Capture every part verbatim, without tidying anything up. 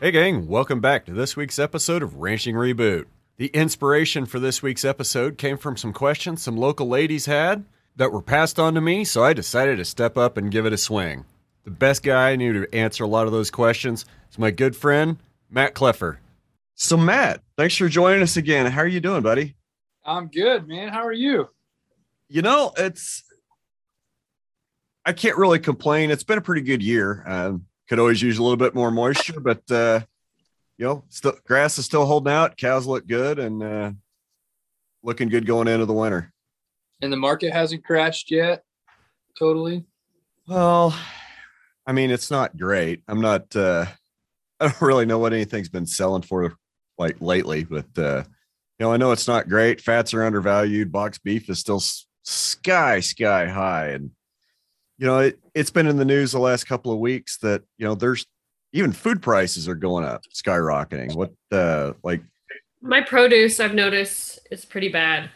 Hey gang, welcome back to this week's episode of Ranching Reboot. The inspiration for this week's episode came from some questions some local ladies had that were passed on to me, so I decided to step up and give it a swing. The best guy I knew to answer a lot of those questions is my good friend, Matt Kleffer. So Matt, thanks for joining us again. How are you doing, buddy? I'm good, man. How are you? You know, it's, I can't really complain. It's been a pretty good year. Um, Could always use a little bit more moisture, but, uh, you know, still, grass is still holding out. Cows look good and uh, looking good going into the winter. And the market hasn't crashed yet? Totally? Well, I mean, it's not great. I'm not, uh, I don't really know what anything's been selling for like lately, but, uh, you know, I know it's not great. Fats are undervalued. Box beef is still sky, sky high. And, you know, it, it's been in the news the last couple of weeks that, you know, there's even food prices are going up, skyrocketing. What, uh, like my produce, I've noticed is pretty bad.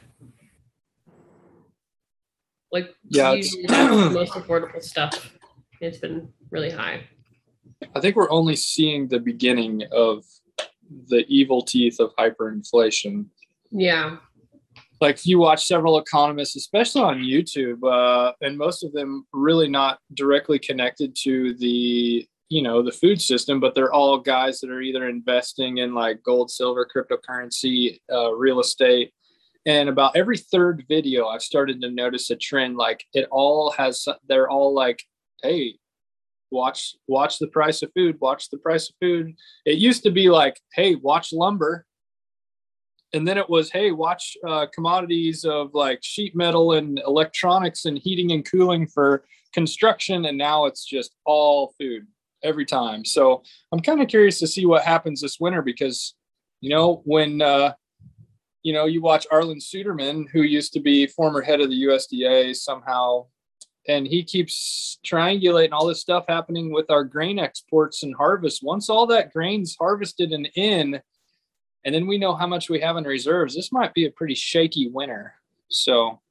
Like, yeah, usually that's the most affordable stuff. It's been really high. I think we're only seeing the beginning of the evil teeth of hyperinflation. Yeah. Like if you watch several economists, especially on YouTube, uh, and most of them really not directly connected to the, you know, the food system, but they're all guys that are either investing in like gold, silver, cryptocurrency, uh, real estate. And about every third video, I've started to notice a trend. Like it all has, they're all like, hey, watch, watch the price of food, watch the price of food. It used to be like, hey, watch lumber. And then it was, hey, watch uh, commodities of like sheet metal and electronics and heating and cooling for construction. And now it's just all food every time. So I'm kind of curious to see what happens this winter because, you know, when, uh, you know, you watch Arlen Suderman, who used to be former head of the U S D A somehow, and he keeps triangulating all this stuff happening with our grain exports and harvest. Once all that grain's harvested and in, and then we know how much we have in reserves, this might be a pretty shaky winter. So,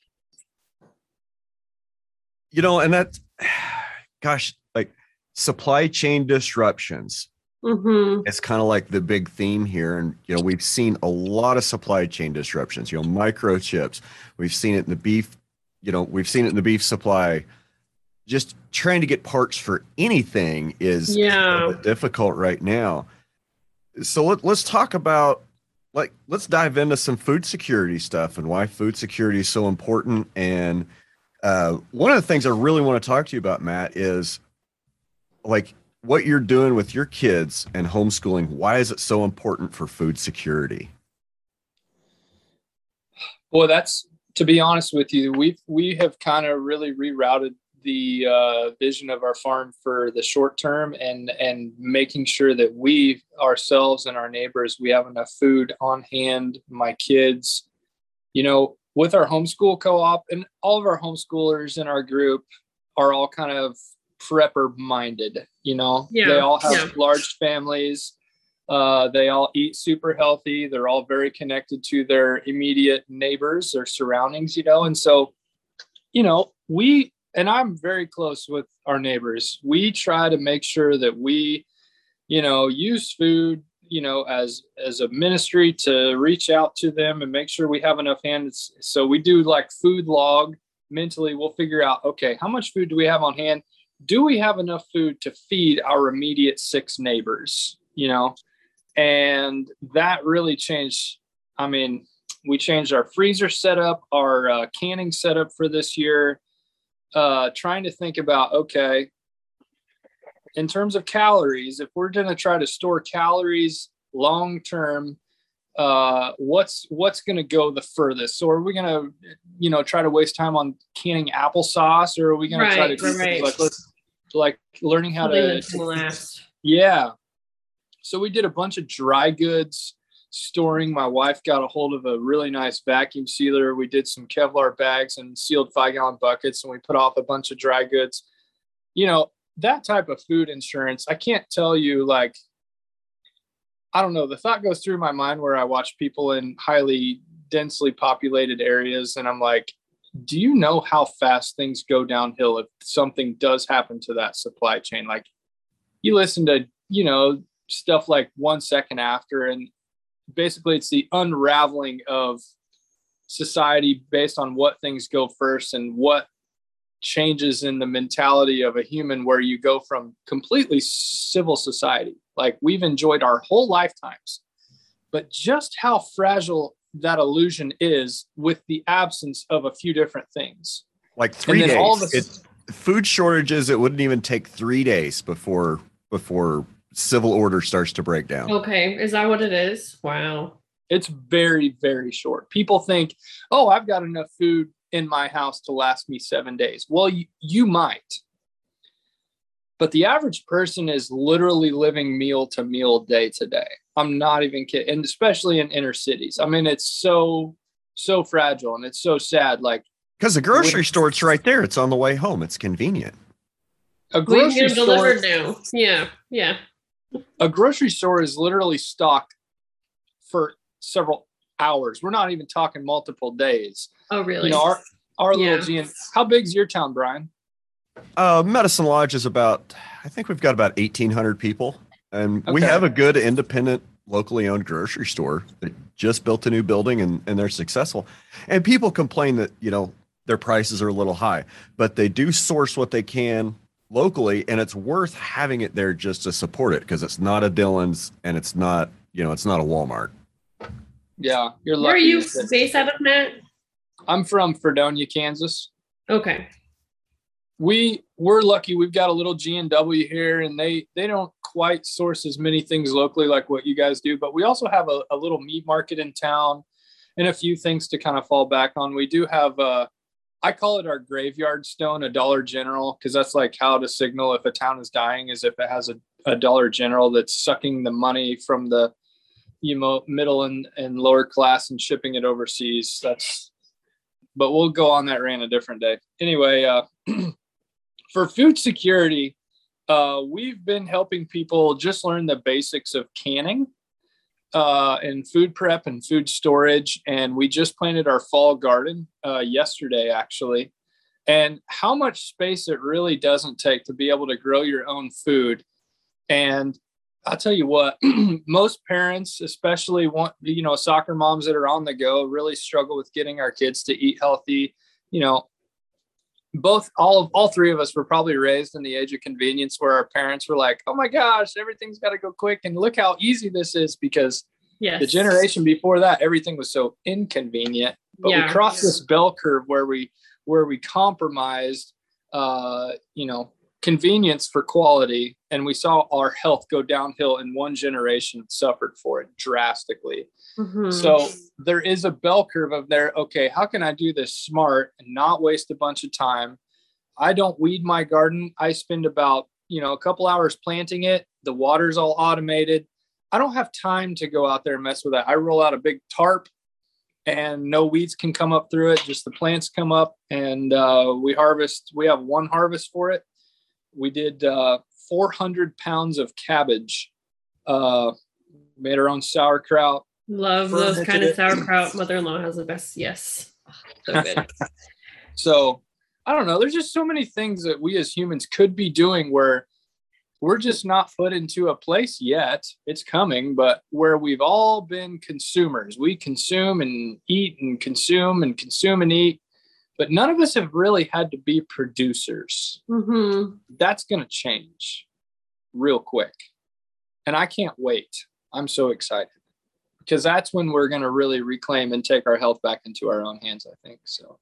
you know, and that's, gosh, like supply chain disruptions. Mm-hmm. It's kind of like the big theme here. And, you know, we've seen a lot of supply chain disruptions, you know, microchips. We've seen it in the beef, you know, we've seen it in the beef supply. Just trying to get parts for anything is yeah. a little bit difficult right now. So let, let's talk about, like, let's dive into some food security stuff and why food security is so important. And uh, one of the things I really want to talk to you about, Matt, is like what you're doing with your kids and homeschooling. Why is it so important for food security? Well, that's, to be honest with you, we've, we have kind of really rerouted the uh, vision of our farm for the short term and, and making sure that we ourselves and our neighbors, we have enough food on hand. My kids, you know, with our homeschool co-op and all of our homeschoolers in our group are all kind of prepper minded, you know, yeah. They all have yeah. large families. Uh, they all eat super healthy. They're all very connected to their immediate neighbors, their surroundings, you know? And so, you know, we, and I'm very close with our neighbors. We try to make sure that we, you know, use food, you know, as, as a ministry to reach out to them and make sure we have enough hands. So we do like food log mentally. We'll figure out, okay, how much food do we have on hand? Do we have enough food to feed our immediate six neighbors, you know? And that really changed. I mean, we changed our freezer setup, our uh, canning setup for this year. Uh, trying to think about, okay, in terms of calories, if we're going to try to store calories long term, uh, what's what's going to go the furthest? So are we going to, you know, try to waste time on canning applesauce, or are we going right, to try to do right. like like learning how Something to to last? Yeah. So we did a bunch of dry goods storing. My wife got a hold of a really nice vacuum sealer. We did some Kevlar bags and sealed five gallon buckets, and we put off a bunch of dry goods. You know, that type of food insurance, I can't tell you, like, I don't know. The thought goes through my mind where I watch people in highly densely populated areas, and I'm like, do you know how fast things go downhill if something does happen to that supply chain? Like, you listen to, you know, stuff like One Second After. And basically it's the unraveling of society based on what things go first and what changes in the mentality of a human, where you go from completely civil society, like we've enjoyed our whole lifetimes, but just how fragile that illusion is with the absence of a few different things. Like three days. All of a, it, food shortages, it wouldn't even take three days before before civil order starts to break down. Okay. Is that what it is? Wow. It's very, very short. People think, oh, I've got enough food in my house to last me seven days. Well, you, you might. But the average person is literally living meal to meal, day to day. I'm not even kidding. And especially in inner cities. I mean, it's so, so fragile and it's so sad. Like, because the grocery store, it's right there. It's on the way home. It's convenient. A We grocery can get store, delivered now. Yeah. Yeah. a grocery store is literally stocked for several hours. We're not even talking multiple days. Oh, really? You know, our, our Yeah. little G N. How big's your town, Brian? Uh, Medicine Lodge is about, I think we've got about eighteen hundred people. And we Okay. have a good independent, locally owned grocery store that just built a new building and, and they're successful. And people complain that, you know, their prices are a little high, but they do source what they can locally. And it's worth having it there just to support it, because it's not a Dillon's and it's not, you know, it's not a Walmart. Yeah, you're lucky. Where are you that- based out of, Matt? I'm from Fredonia, Kansas. Okay. We we're lucky. We've got a little G N W here, and they they don't quite source as many things locally like what you guys do. But we also have a, a little meat market in town, and a few things to kind of fall back on. We do have uh I call it our graveyard stone, a Dollar General, because that's like how to signal if a town is dying, is if it has a, a Dollar General that's sucking the money from the, you know, middle and, and lower class and shipping it overseas. That's, but we'll go on that rant a different day. Anyway, uh, for food security, uh, we've been helping people just learn the basics of canning uh, and food prep and food storage. And we just planted our fall garden uh, yesterday, actually. And how much space it really doesn't take to be able to grow your own food. And I'll tell you what, most parents, especially want, you know, soccer moms that are on the go, really struggle with getting our kids to eat healthy. You know, both, all of, all three of us were probably raised in the age of convenience, where our parents were like, oh my gosh, everything's got to go quick. And look how easy this is, because Yes. the generation before that, everything was so inconvenient. But Yeah. we crossed this bell curve where we, where we compromised, uh, you know, convenience for quality, and we saw our health go downhill in one generation, suffered for it drastically. Mhm. So there is a bell curve of there. Okay, how can I do this smart and not waste a bunch of time? I don't weed my garden. I spend about, you know, a couple hours planting it. The water's all automated. I don't have time to go out there and mess with that. I roll out a big tarp and no weeds can come up through it. Just the plants come up, and uh, we harvest. We have one harvest for it. We did uh, four hundred pounds of cabbage, uh, made our own sauerkraut. Love those fermented kind of it. sauerkraut. Mother-in-law has the best. Yes. So good. So I don't know. There's just so many things that we as humans could be doing where we're just not put into a place yet. It's coming, but where we've all been consumers. We consume and eat and consume and consume and eat, but none of us have really had to be producers. Mm-hmm. That's going to change real quick. And I can't wait. I'm so excited, because that's when we're going to really reclaim and take our health back into our own hands, I think. So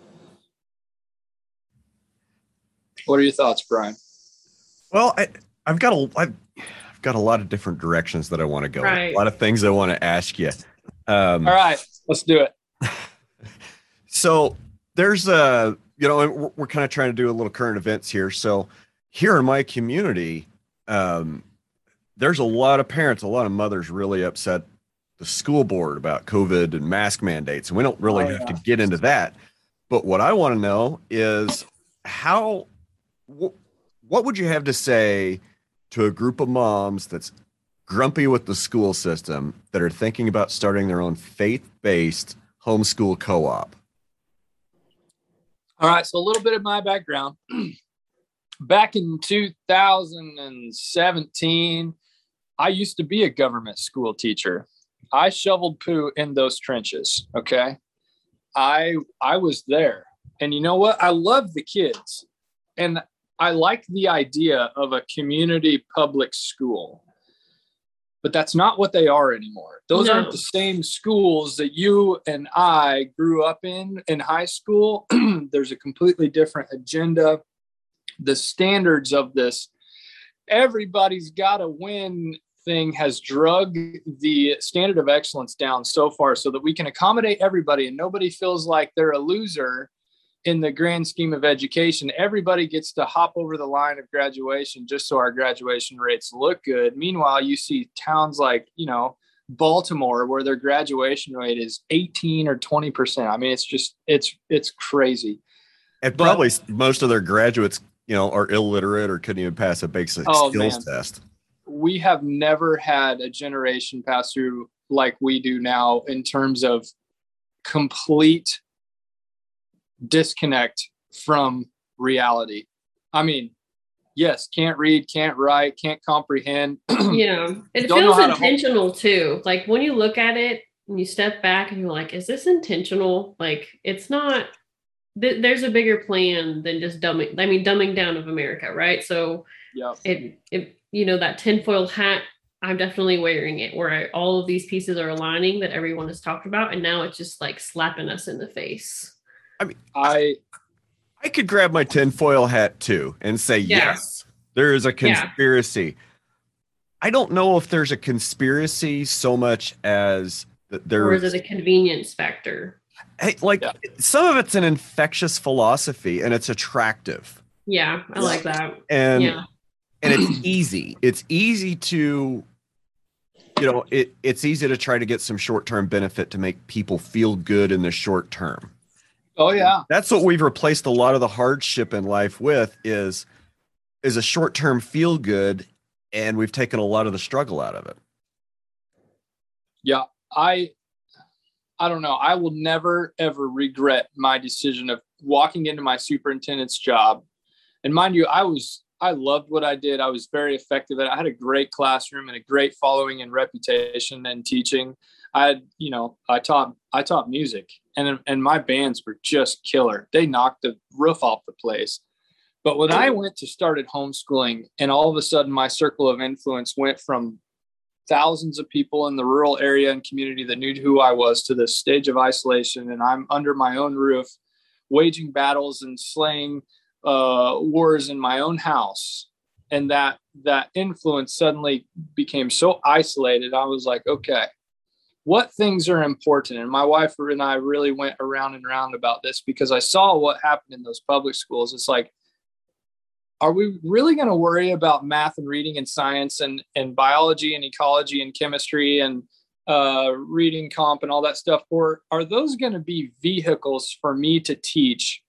what are your thoughts, Brian? Well, I, I've got a, I've, I've got a lot of different directions that I want to go. Right. A lot of things I want to ask you. Um, All right, let's do it. So there's a, you know, we're, we're kind of trying to do a little current events here. So here in my community, um, there's a lot of parents, a lot of mothers really upset the school board about COVID and mask mandates. And we don't really Oh, have yeah. to get into that. But what I want to know is how, wh- what would you have to say to a group of moms that's grumpy with the school system that are thinking about starting their own faith-based homeschool co-op? All right, so a little bit of my background. Back in two thousand seventeen, I used to be a government school teacher. I shoveled poo in those trenches. Okay. I, I was there, and you know what? I love the kids, and I like the idea of a community public school, but that's not what they are anymore. Those No. aren't the same schools that you and I grew up in in high school. There's a completely different agenda. The standards of this, everybody's got to win thing has drug the standard of excellence down so far so that we can accommodate everybody and nobody feels like they're a loser in the grand scheme of education. Everybody gets to hop over the line of graduation just so our graduation rates look good. Meanwhile, you see towns like, you know, Baltimore, where their graduation rate is eighteen or twenty percent. I mean, it's just, it's, it's crazy. And But- probably most of their graduates, you know, are illiterate or couldn't even pass a basic Oh, skills man. test. We have never had a generation pass through like we do now in terms of complete disconnect from reality. I mean, yes, can't read, can't write, can't comprehend. Yeah. It Don't know feels how to- intentional too. Like when you look at it and you step back and you're like, is this intentional? Like it's not, th- there's a bigger plan than just dumbing, I mean, dumbing down of America, right? So Yeah. it, it, you know, that tinfoil hat, I'm definitely wearing it where I, all of these pieces are aligning that everyone has talked about. And now it's just like slapping us in the face. I, I could grab my tinfoil hat too and say, Yeah. yes, there is a Yeah. conspiracy. I don't know if there's a conspiracy so much as that Or is there's it a convenience factor? hey, like Yeah. some of it's an infectious philosophy and it's attractive Yeah, I like that. and Yeah. and it's easy. It's easy to, you know, it it's easy to try to get some short-term benefit to make people feel good in the short term. oh yeah. That's what we've replaced a lot of the hardship in life with is is a short-term feel good, and we've taken a lot of the struggle out of it. Yeah. I, I don't know. I will never, ever regret my decision of walking into my superintendent's job. And mind you, I was, I loved what I did. I was very effective at it. I had a great classroom and a great following and reputation in teaching. I had, you know, I taught, I taught music and, and my bands were just killer. They knocked the roof off the place. But when I went to started homeschooling and all of a sudden my circle of influence went from thousands of people in the rural area and community that knew who I was to this stage of isolation. And I'm under my own roof, waging battles and slaying uh, wars in my own house. And that, that influence suddenly became so isolated. I was like, okay, what things are important? And my wife and I really went around and around about this because I saw what happened in those public schools. It's like, are we really going to worry about math and reading and science and, and biology and ecology and chemistry and uh, reading comp and all that stuff? Or are those going to be vehicles for me to teach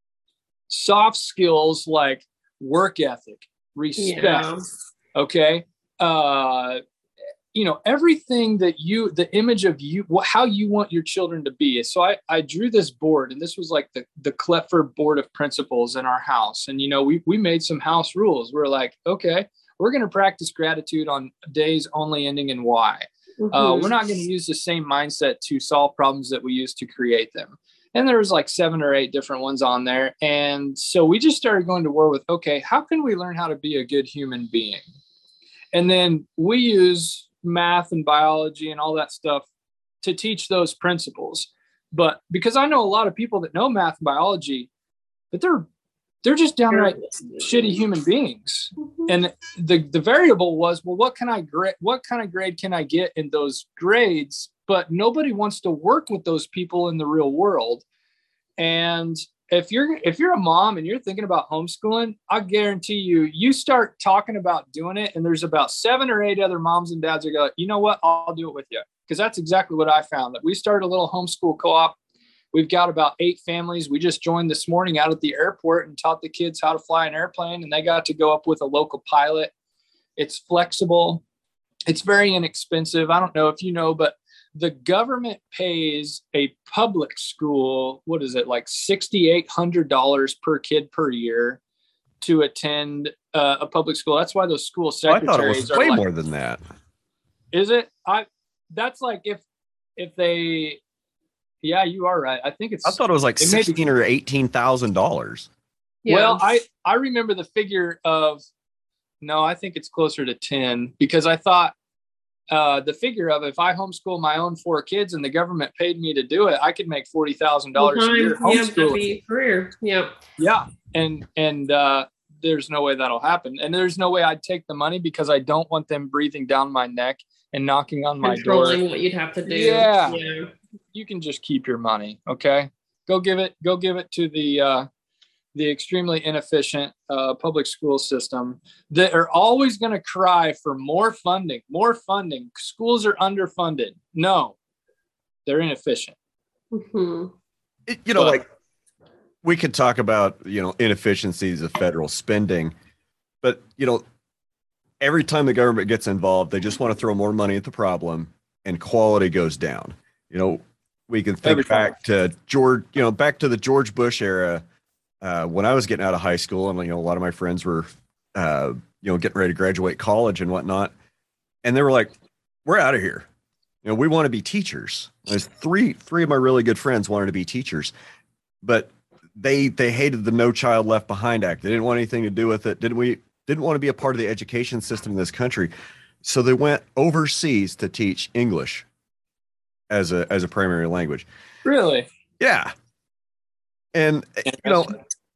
soft skills like work ethic, respect, Yeah. okay? Uh, you know, everything that you, the image of you, wh- how you want your children to be. So I, I drew this board, and this was like the, the Kleffer board of principles in our house. And, you know, we, we made some house rules. We're like, okay, we're going to practice gratitude on days only ending in Y. Uh, Mhm. we're not going to use the same mindset to solve problems that we use to create them. And there was like seven or eight different ones on there. And so we just started going to war with, okay, how can we learn how to be a good human being? And then we use math and biology and all that stuff to teach those principles. But because I know a lot of people that know math and biology, but they're they're just downright shitty human beings. Mhm. And the the variable was, well, what can I grade? What kind of grade can I get in those grades? But nobody wants to work with those people in the real world. And if you're if you're a mom and you're thinking about homeschooling, I guarantee you, you start talking about doing it, and there's about seven or eight other moms and dads that go, you know what, I'll do it with you. Because that's exactly what I found. That we started a little homeschool co-op. We've got about eight families. We just joined this morning out at the airport and taught the kids how to fly an airplane, and they got to go up with a local pilot. It's flexible. It's very inexpensive. I don't know if you know, but the government pays a public school, what is it, like six thousand eight hundred dollars per kid per year to attend uh, a public school. That's why those school Oh, I thought it secretaries was are way like, more than that. Is it? I that's like if if they yeah, you are right. I think it's I thought it was like it may be- sixteen or eighteen thousand dollars. Yeah. Well, I I remember the figure of no, I think it's closer to ten because I thought uh, the figure of if I homeschool my own four kids and the government paid me to do it, I could make forty thousand dollars a year yeah, that'd homeschooling. be career. Yeah. Yeah, and and uh, there's no way that'll happen, and there's no way I'd take the money because I don't want them breathing down my neck and knocking on my door. Controlling what you'd have to do. Yeah. Yeah. You can just keep your money, okay? Go give it. Go give it to the. Uh, the extremely inefficient uh, public school system that are always going to cry for more funding, more funding. Schools are underfunded. No, they're inefficient. Mm-hmm. It, you know, But- like we could talk about, you know, inefficiencies of federal spending, but, you know, every time the government gets involved, they just want to throw more money at the problem and quality goes down. You know, we can think Every time. back to George, you know, back to the George Bush era. Uh, when I was getting out of high school, and you know, a lot of my friends were, uh, you know, getting ready to graduate college and whatnot, and they were like, "We're out of here. You know, we want to be teachers." There's three, three of my really good friends wanted to be teachers, but they they hated the No Child Left Behind Act. They didn't want anything to do with it. Didn't we? Didn't want to be a part of the education system in this country, so they went overseas to teach English as a as a primary language. Really? Yeah. And, you know,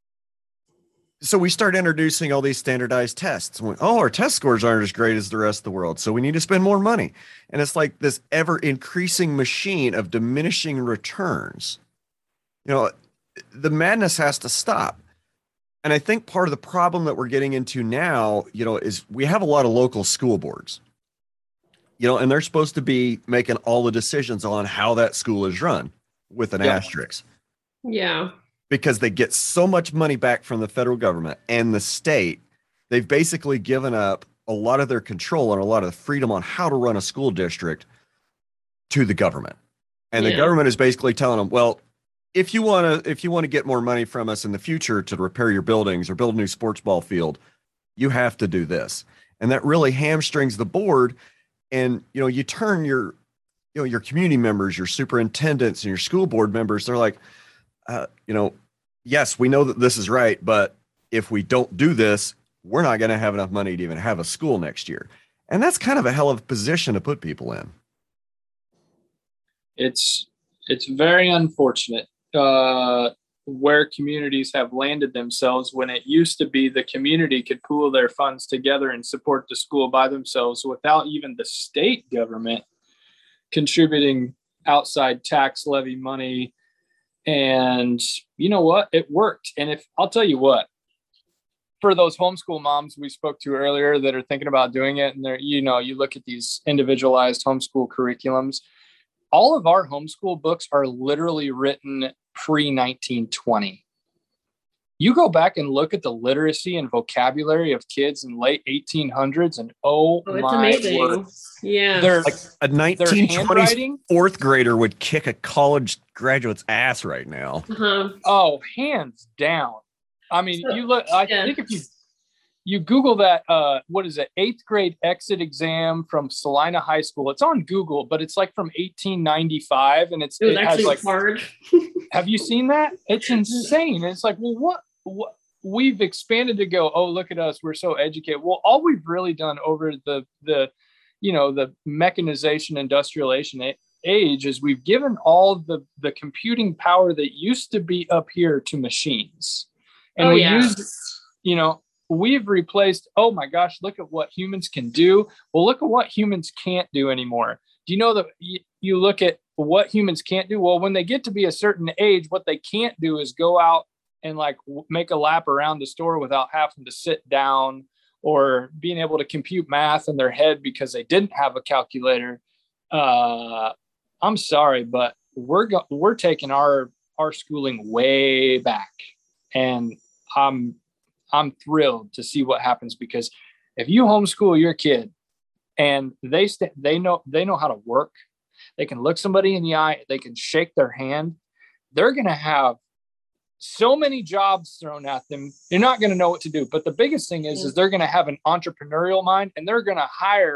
so we start introducing all these standardized tests. We- oh, our test scores aren't as great as the rest of the world, so we need to spend more money. And it's like this ever increasing machine of diminishing returns. You know, the madness has to stop. And I think part of the problem that we're getting into now, you know, is we have a lot of local school boards, you know, and they're supposed to be making all the decisions on how that school is run with an Yeah. asterisk. Yeah. Because they get so much money back from the federal government and the state, they've basically given up a lot of their control and a lot of the freedom on how to run a school district to the government. And the Yeah. government is basically telling them, well, if you want to if you want to get more money from us in the future to repair your buildings or build a new sports ball field, you have to do this. And that really hamstrings the board. And you know, you turn your you know your community members, your superintendents, and your school board members, they're like, Uh, you know, yes, we know that this is right, but if we don't do this, we're not going to have enough money to even have a school next year. And that's kind of a hell of a position to put people in. It's it's very unfortunate uh, where communities have landed themselves when it used to be the community could pool their funds together and support the school by themselves without even the state government contributing outside tax levy money. And you know what? It worked. And if I'll tell you what, for those homeschool moms we spoke to earlier that are thinking about doing it, and they're, you know, you look at these individualized homeschool curriculums, all of our homeschool books are literally written pre nineteen twenty. You go back and look at the literacy and vocabulary of kids in late eighteen hundreds, and oh, Oh, it's my amazing. word, Yeah. they're Like a their nineteen twenties handwriting. fourth grader would kick a college graduate's ass right now. Uh-huh. Oh, hands down. I mean, So- you look, I yeah. think if you, you Google that, uh, what is it? Eighth grade exit exam from Salina High School. It's on Google, but it's like from eighteen ninety-five. And it's, It was it has actually like, hard. have you seen that? It's insane. It's like, well, what, what we've expanded to go, oh, look at us. We're so educated. Well, all we've really done over the, the, you know, the mechanization, industrialization a- age is we've given all the, the computing power that used to be up here to machines. And Oh, we yeah. use, you know, we've replaced, oh my gosh, look at what humans can do. Well, look at what humans can't do anymore. Do you know that y- you look at what humans can't do? Well, when they get to be a certain age, what they can't do is go out and like w- make a lap around the store without having to sit down or being able to compute math in their head because they didn't have a calculator. Uh, I'm sorry, but we're go- we're taking our our schooling way back, and I'm I'm thrilled to see what happens, because if you homeschool your kid and they st- they know they know how to work, they can look somebody in the eye, they can shake their hand, they're going to have so many jobs thrown at them. They're not going to know what to do. But the biggest thing is, is they're going to have an entrepreneurial mind, and they're going to hire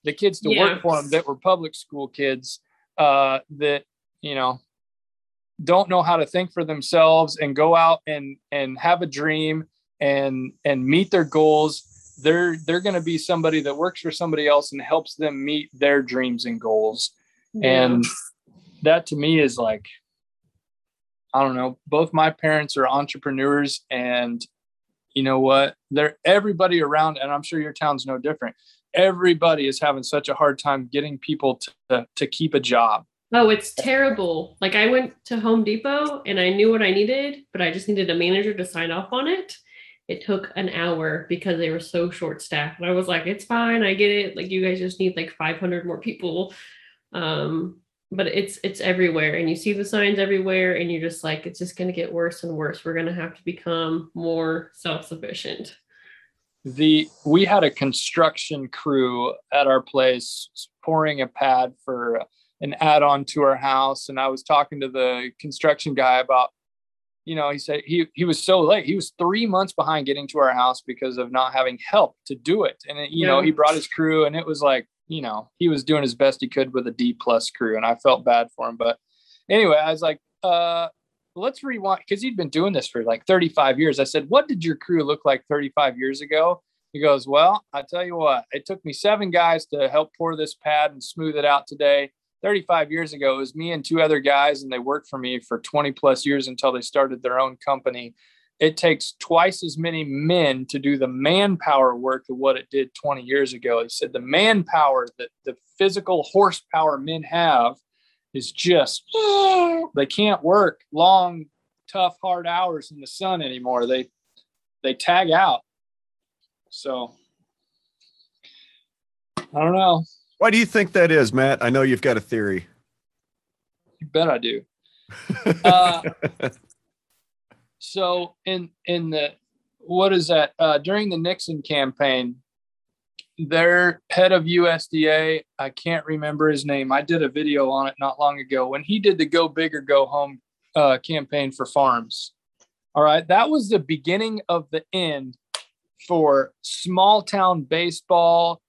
the kids to Yeah. work for them that were public school kids uh, that, you know, don't know how to think for themselves and go out and, and have a dream and, and meet their goals. They're, they're going to be somebody that works for somebody else and helps them meet their dreams and goals. Yeah. And that to me is like, I don't know, both my parents are entrepreneurs, and you know what, they're everybody around. And I'm sure your town's no different. Everybody is having such a hard time getting people to, to, to keep a job. Oh, it's terrible. Like I went to Home Depot and I knew what I needed, but I just needed a manager to sign off on it. It took an hour because they were so short staffed. And I was like, it's fine. I get it. Like you guys just need like five hundred more people. Um, but it's, it's everywhere, and you see the signs everywhere, and you're just like, it's just going to get worse and worse. We're going to have to become more self-sufficient. The, we had a construction crew at our place pouring a pad for an add-on to our house. And I was talking to the construction guy about, you know, he said he, he was so late. He was three months behind getting to our house because of not having help to do it. And, it, you yeah. know, he brought his crew, and it was like, you know, he was doing his best he could with a D plus crew, and I felt bad for him. But anyway, I was like, uh, let's rewind, because he'd been doing this for like thirty-five years. I said, what did your crew look like thirty-five years ago? He goes, well, I tell you what, it took me seven guys to help pour this pad and smooth it out today. thirty-five years ago, it was me and two other guys, and they worked for me for twenty plus years until they started their own company. It takes twice as many men to do the manpower work of what it did twenty years ago. He said the manpower, that the physical horsepower men have is just, they can't work long, tough, hard hours in the sun anymore. They, they tag out. So I don't know. Why do you think that is, Matt? I know you've got a theory. You bet I do. uh, so in, in the, what is that? Uh, during the Nixon campaign, their head of U S D A, I can't remember his name. I did a video on it not long ago when he did the Go Big or Go Home uh, campaign for farms. All right. That was the beginning of the end for small town baseball,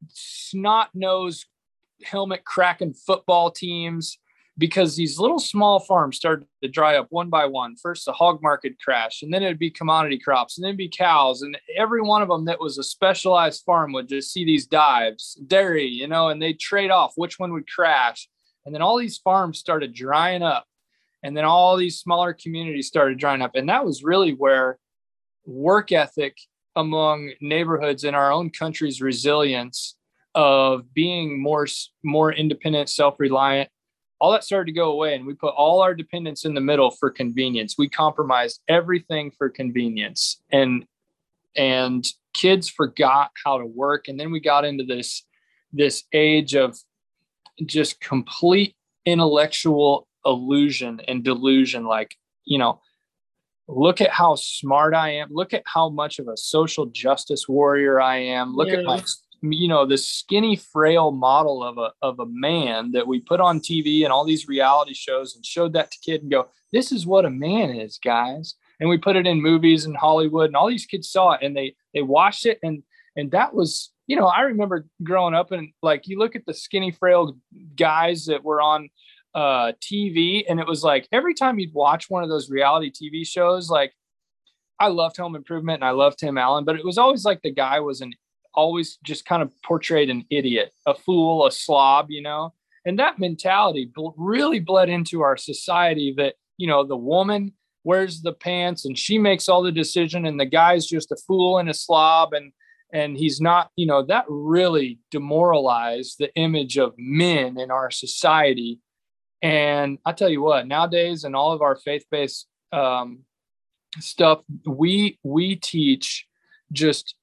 snot-nosed, helmet-cracking football teams, because these little small farms started to dry up one by one. First, the hog market crashed, and then it'd be commodity crops, and then it'd be cows, and every one of them that was a specialized farm would just see these dives, dairy, you know, and they'd trade off which one would crash. And then all these farms started drying up, and then all these smaller communities started drying up. And that was really where work ethic among neighborhoods in our own country's resilience of being more, more independent, self-reliant, all that started to go away. And we put all our dependence in the middle for convenience. We compromised everything for convenience, and, and kids forgot how to work. And then we got into this, this age of just complete intellectual illusion and delusion. Like, you know, look at how smart I am. Look at how much of a social justice warrior I am. Look yeah. at my, you know, this skinny, frail model of a, of a man that we put on T V and all these reality shows, and showed that to kids and go, this is what a man is, guys. And we put it in movies in Hollywood, and all these kids saw it, and they, they watched it. And, and that was, you know, I remember growing up, and like, you look at the skinny, frail guys that were on uh, T V, and it was like, every time you'd watch one of those reality T V shows, like, I loved Home Improvement and I loved Tim Allen, but it was always like the guy was an always just kind of portrayed an idiot, a fool, a slob, you know, and that mentality really bled into our society that, you know, the woman wears the pants and she makes all the decision, and the guy's just a fool and a slob, and, and he's not, you know, that really demoralized the image of men in our society. And I tell you what, nowadays, in all of our faith-based um, stuff, we, we teach just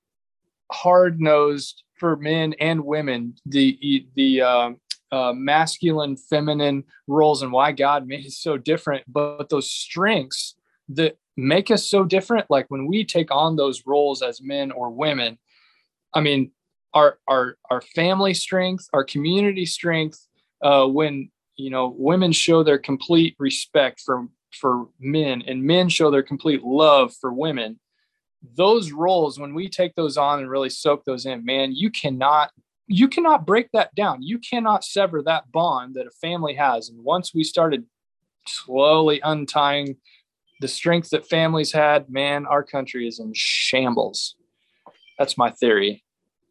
hard-nosed, for men and women, the the uh, uh, masculine, feminine roles, and why God made it so different. But those strengths that make us so different, like when we take on those roles as men or women, I mean, our our our family strength, our community strength, uh, when, you know, women show their complete respect for for men, and men show their complete love for women. Those roles, when we take those on and really soak those in, man, you cannot you cannot break that down. You cannot sever that bond that a family has. And once we started slowly untying the strength that families had, man, our country is in shambles. That's my theory.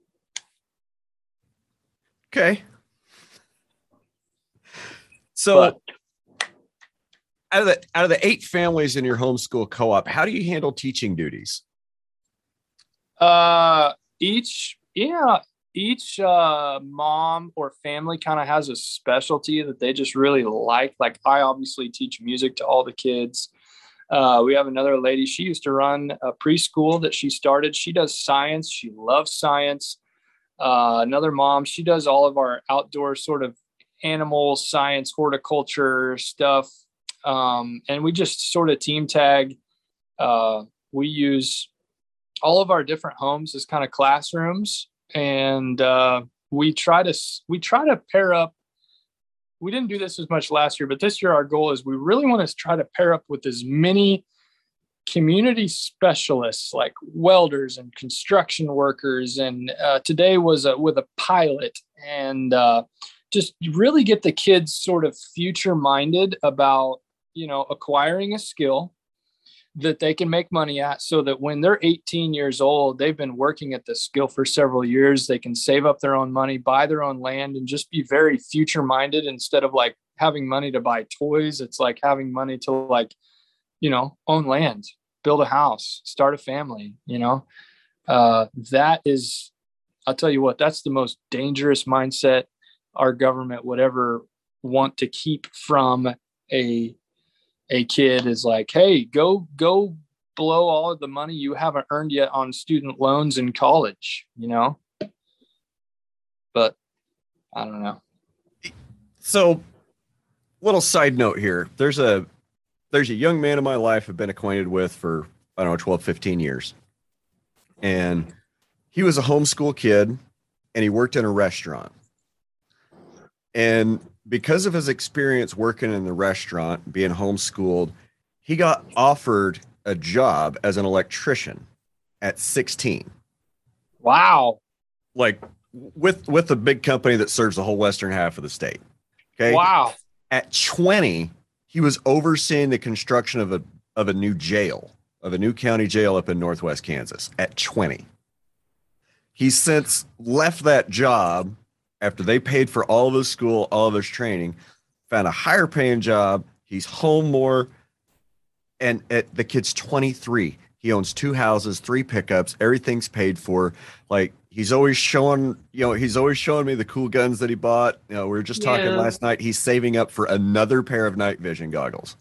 Okay. So But, out of the out of the eight families in your homeschool co-op, how do you handle teaching duties? uh, each, yeah, each uh, mom or family kind of has a specialty that they just really like. Like I obviously teach music to all the kids. Uh, we have another lady. She used to run a preschool that she started. She does science. She loves science. Uh, another mom, she does all of our outdoor sort of animal science, horticulture stuff. Um, and we just sort of team tag. Uh, we use all of our different homes as kind of classrooms. And uh, we try to we try to pair up. We didn't do this as much last year, but this year our goal is we really want to try to pair up with as many community specialists like welders and construction workers. And uh, today was a, with a pilot, and uh, just really get the kids sort of future minded about, you know, acquiring a skill that they can make money at, so that when they're eighteen years old, they've been working at this skill for several years. They can save up their own money, buy their own land, and just be very future minded. Instead of like having money to buy toys, it's like having money to like, you know, own land, build a house, start a family, you know. Uh, that is, I'll tell you what, that's the most dangerous mindset our government would ever want to keep from a a kid, is like, hey, go go blow all of the money you haven't earned yet on student loans in college, you know. But I don't know. So, little side note here. There's a there's a young man in my life I've been acquainted with for, I don't know, twelve, fifteen years. And he was a homeschool kid, and he worked in a restaurant. And because of his experience working in the restaurant, being homeschooled, he got offered a job as an electrician at sixteen. Wow. Like with with a big company that serves the whole western half of the state. Okay. Wow. At twenty, he was overseeing the construction of a of a new jail, of a new county jail up in northwest Kansas at twenty. He's since left that job after they paid for all of his school, all of his training, found a higher paying job. He's home more. And at, the kid's twenty-three. He owns two houses, three pickups. Everything's paid for. Like, he's always showing, you know, he's always showing me the cool guns that he bought. You know, we were just talking Yeah. last night. He's saving up for another pair of night vision goggles.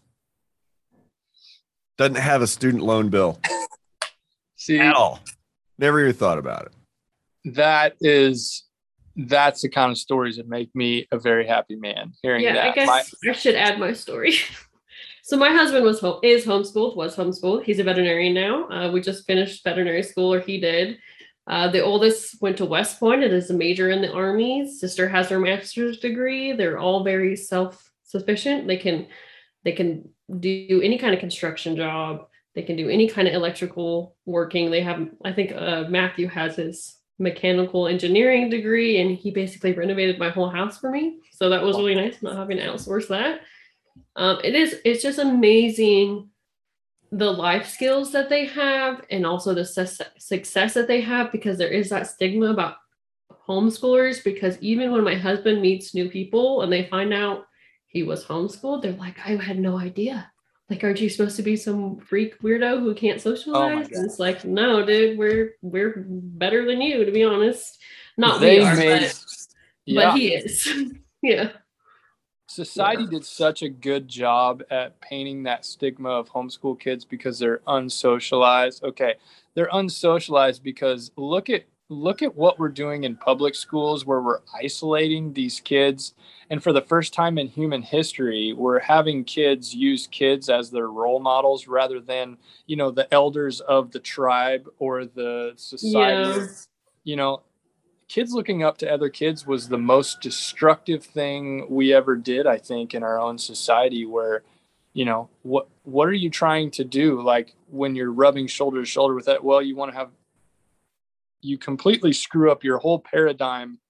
Doesn't have a student loan bill See, at all. Never even thought about it. that is, that's the kind of stories that make me a very happy man. Hearing Yeah, that. I guess My- I should add my story. So my husband was home, is homeschooled, was homeschooled. He's a veterinarian now. Uh, we just finished veterinary school, or he did. Uh, the oldest went to West Point and is a major in the Army. Sister has her master's degree. They're all very self-sufficient. They can they can do any kind of construction job. They can do any kind of electrical working. They have, I think uh, Matthew has his mechanical engineering degree, and he basically renovated my whole house for me. So that was really nice, not having to outsource that. Um, it is, it's just amazing the life skills that they have, and also the su- success that they have, because there is that stigma about homeschoolers. Because even when my husband meets new people and they find out he was homeschooled, they're like, I had no idea. Like, aren't you supposed to be some freak weirdo who can't socialize? God. And it's like, no, dude, we're we're better than you, to be honest. Not They we are, made- but, yeah. but he is. Yeah. Society Yeah. did such a good job at painting that stigma of homeschool kids because they're unsocialized. Okay, they're unsocialized because look at look at what we're doing in public schools, where we're isolating these kids. And for the first time in human history, we're having kids use kids as their role models rather than, you know, the elders of the tribe or the society. Yeah. You know, kids looking up to other kids was the most destructive thing we ever did, I think, in our own society, where, you know, what, what are you trying to do? Like, when you're rubbing shoulder to shoulder with that, well, you want to have, you completely screw up your whole paradigm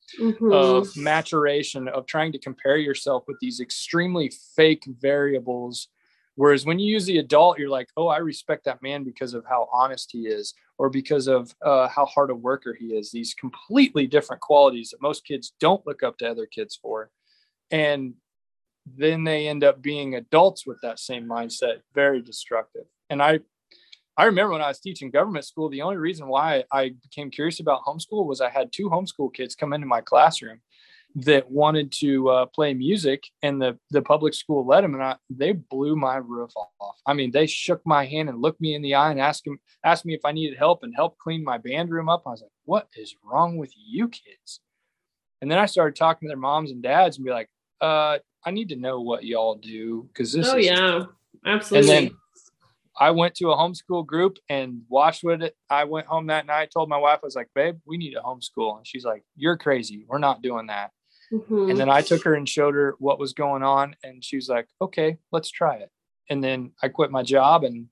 mm-hmm. of maturation, of trying to compare yourself with these extremely fake variables. Whereas when you use the adult, you're like, oh, I respect that man because of how honest he is, or because of uh, how hard a worker he is. These completely different qualities that most kids don't look up to other kids for. And then they end up being adults with that same mindset, very destructive. And I, I remember when I was teaching government school, the only reason why I became curious about homeschool was I had two homeschool kids come into my classroom that wanted to uh, play music, and the, the public school let them, and I, they blew my roof off. I mean, they shook my hand and looked me in the eye and asked him, asked me if I needed help and helped clean my band room up. I was like, what is wrong with you kids? And then I started talking to their moms and dads and be like, uh, I need to know what y'all do. Cause this oh is, yeah, absolutely. And then I went to a homeschool group and watched with it. I went home that night, told my wife, I was like, babe, we need a homeschool. And she's like, you're crazy. We're not doing that. Mm-hmm. And then I took her and showed her what was going on. And she was like, okay, let's try it. And then I quit my job, and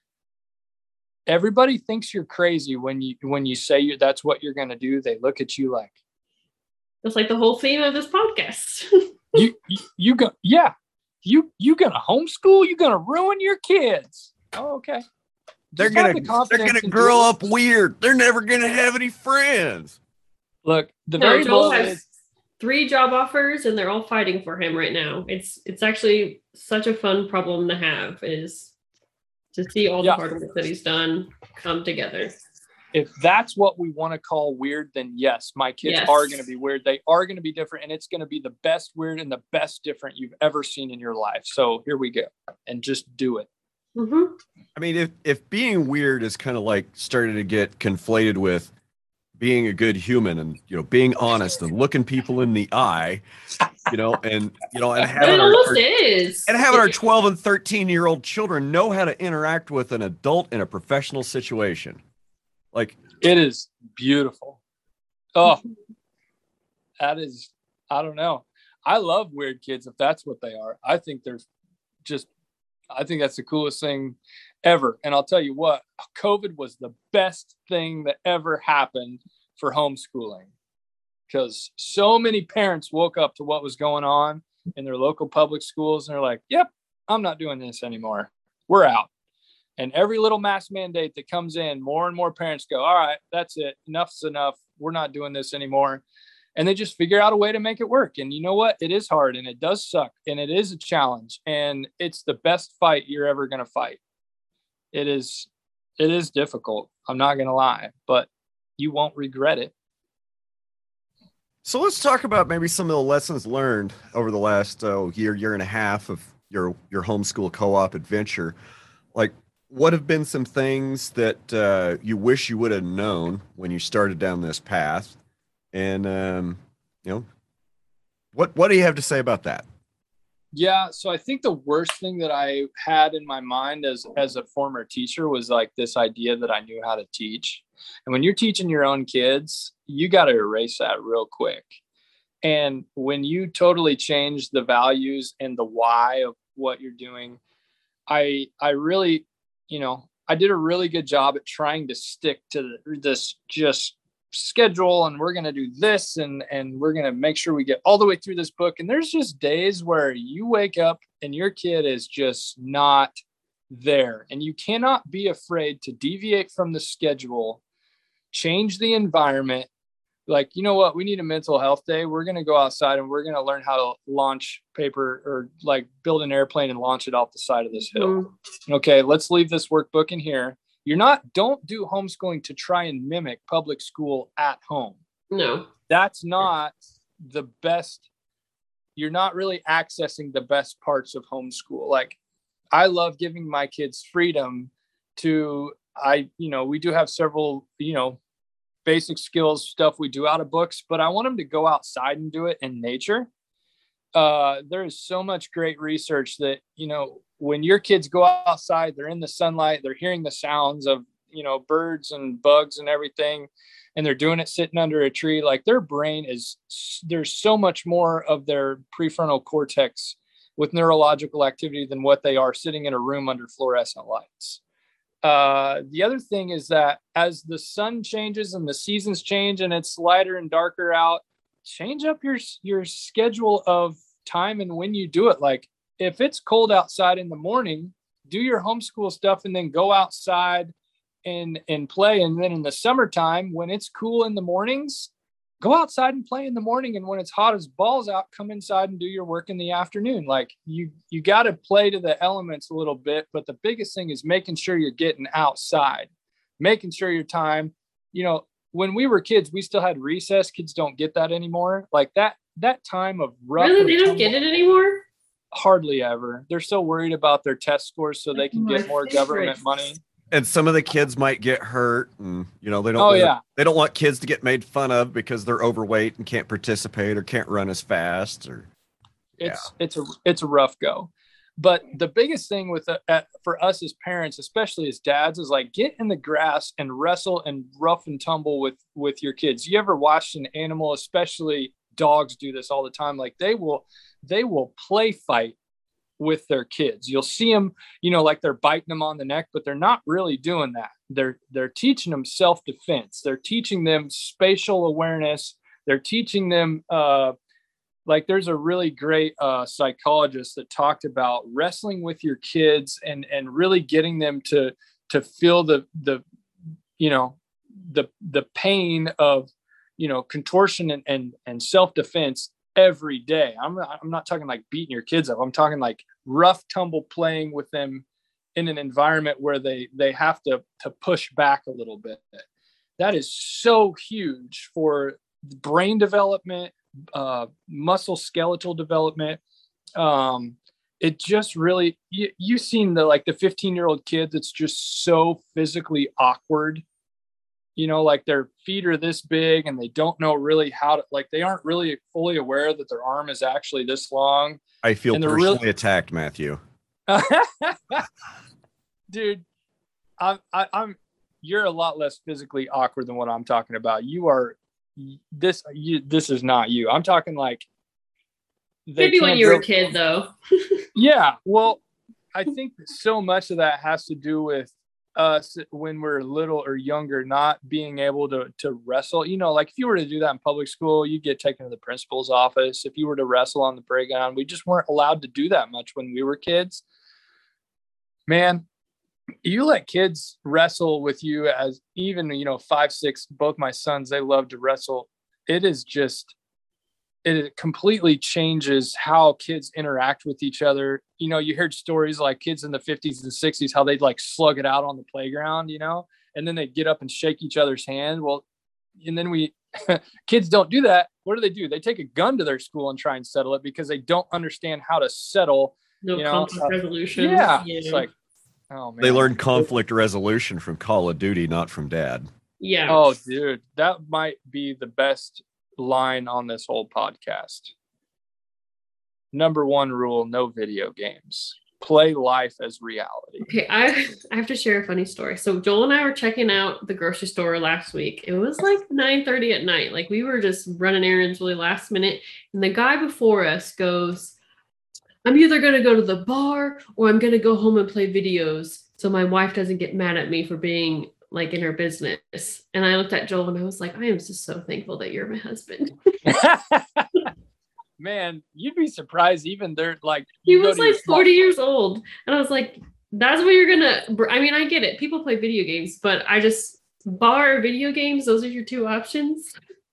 everybody thinks you're crazy when you, when you say you, that's what you're going to do. They look at you like, that's like the whole theme of this podcast. you, you, you go, yeah, you, you going to homeschool? You're going to ruin your kids. Oh, okay. They're going to, the they're going to grow up weird. They're never going to have any friends. Look, the no, very Joel has three job offers, and they're all fighting for him right now. It's, it's actually such a fun problem to have, is to see all the yeah. hard work that he's done come together. If that's what we want to call weird, then yes, my kids yes. are going to be weird. They are going to be different, and it's going to be the best weird and the best different you've ever seen in your life. So here we go, and just do it. Mm-hmm. I mean, if, if being weird is kind of like starting to get conflated with being a good human, and, you know, being honest and looking people in the eye, you know, and, you know, and having, it our, almost our, is. and having our twelve and thirteen year old children know how to interact with an adult in a professional situation. Like, it is beautiful. Oh, that is, I don't know. I love weird kids, if that's what they are. I think they're just, I think that's the coolest thing ever. And I'll tell you what, COVID was the best thing that ever happened for homeschooling, because so many parents woke up to what was going on in their local public schools, and they're like, yep, I'm not doing this anymore. We're out. And every little mask mandate that comes in, more and more parents go, all right, that's it. Enough's enough. We're not doing this anymore. And they just figure out a way to make it work. And you know what? It is hard, and it does suck, and it is a challenge, and it's the best fight you're ever going to fight. It is, it is difficult. I'm not going to lie, but you won't regret it. So let's talk about maybe some of the lessons learned over the last uh, year, year and a half of your, your homeschool co-op adventure. Like, what have been some things that uh, you wish you would have known when you started down this path? And, um, you know, what, what do you have to say about that? Yeah. So I think the worst thing that I had in my mind as, as a former teacher was like this idea that I knew how to teach. And when you're teaching your own kids, you got to erase that real quick. And when you totally change the values and the why of what you're doing, I, I really, you know, I did a really good job at trying to stick to this just schedule, and we're going to do this, and, and we're going to make sure we get all the way through this book. And there's just days where you wake up and your kid is just not there, and you cannot be afraid to deviate from the schedule, change the environment. Like, you know what, we need a mental health day. We're going to go outside and we're going to learn how to launch paper, or like build an airplane and launch it off the side of this hill. Mm-hmm. Okay, let's leave this workbook in here. You're not, don't do homeschooling to try and mimic public school at home. No, that's not the best. You're not really accessing the best parts of homeschool. Like, I love giving my kids freedom to, I, you know, we do have several, you know, basic skills stuff we do out of books, but I want them to go outside and do it in nature. Uh, there is so much great research that, you know, when your kids go outside, they're in the sunlight, they're hearing the sounds of, you know, birds and bugs and everything, and they're doing it sitting under a tree. Like, their brain is, there's so much more of their prefrontal cortex with neurological activity than what they are sitting in a room under fluorescent lights. Uh, the other thing is that as the sun changes and the seasons change and it's lighter and darker out, change up your your schedule of time and when you do it. Like if it's cold outside in the morning, do your homeschool stuff and then go outside and and play. And then in the summertime, when it's cool in the mornings, go outside and play in the morning. And when it's hot as balls out, come inside and do your work in the afternoon. Like you, you got to play to the elements a little bit. But the biggest thing is making sure you're getting outside, making sure your time, you know, when we were kids, we still had recess. Kids don't get that anymore. Like that, that time of rough. Really? They don't get it anymore? Hardly ever. They're so worried about their test scores so they can My get more favorite. government money. And some of the kids might get hurt, and you know they don't. Oh, want, yeah. They don't want kids to get made fun of because they're overweight and can't participate or can't run as fast. Or it's yeah. it's a it's a rough go. But the biggest thing with uh, uh, for us as parents, especially as dads, is like get in the grass and wrestle and rough and tumble with with your kids. You ever watched an animal, especially dogs, do this all the time? Like they will they will play fight with their kids. You'll see them, you know, like they're biting them on the neck, but they're not really doing that. They're they're teaching them self-defense. They're teaching them spatial awareness. They're teaching them uh like there's a really great uh psychologist that talked about wrestling with your kids and and really getting them to to feel the the you know the the pain of you know contortion and and, and self-defense every day. I'm not, I'm not talking like beating your kids up. I'm talking like rough tumble playing with them in an environment where they, they have to, to push back a little bit. That is so huge for brain development, uh, muscle skeletal development. Um, it just really, you, you've seen the, like the fifteen year old kid that's just so physically awkward. You know, like their feet are this big and they don't know really how to, like, they aren't really fully aware that their arm is actually this long. I feel personally really... attacked, Matthew. Dude, I'm, I, I'm, you're a lot less physically awkward than what I'm talking about. You are this, you, this is not you. I'm talking like. Maybe when you were a kid though. Yeah. Well, I think so much of that has to do with us when we're little or younger, not being able to to wrestle. You know, like if you were to do that in public school, you get taken to the principal's office. If you were to wrestle on the playground, we just weren't allowed to do that much when we were kids. Man, you let kids wrestle with you as even, you know, five, six, both my sons, they love to wrestle. It is just, it completely changes how kids interact with each other. You know, you heard stories like kids in the fifties and sixties, how they'd like slug it out on the playground, you know, and then they get up and shake each other's hand. Well, and then we, kids don't do that. What do they do? They take a gun to their school and try and settle it because they don't understand how to settle. No you know? conflict uh, resolution. Yeah, yeah. It's like, oh man. They learn conflict resolution from Call of Duty, not from Dad. Yeah. Oh, dude, that might be the best line on this whole podcast. Number one rule: no video games. Play life as reality. Okay, I I have to share a funny story. So Joel and I were checking out the grocery store last week. It was like nine thirty at night. Like we were just running errands really last minute. And the guy before us goes, I'm either going to go to the bar or I'm going to go home and play videos so my wife doesn't get mad at me for being like in her business. And I looked at Joel and I was like, I am just so thankful that you're my husband. Man, you'd be surprised. Even they're like, he was like forty years old. And I was like, that's what you're going to, I mean, I get it. People play video games, but I just bar video games. Those are your two options.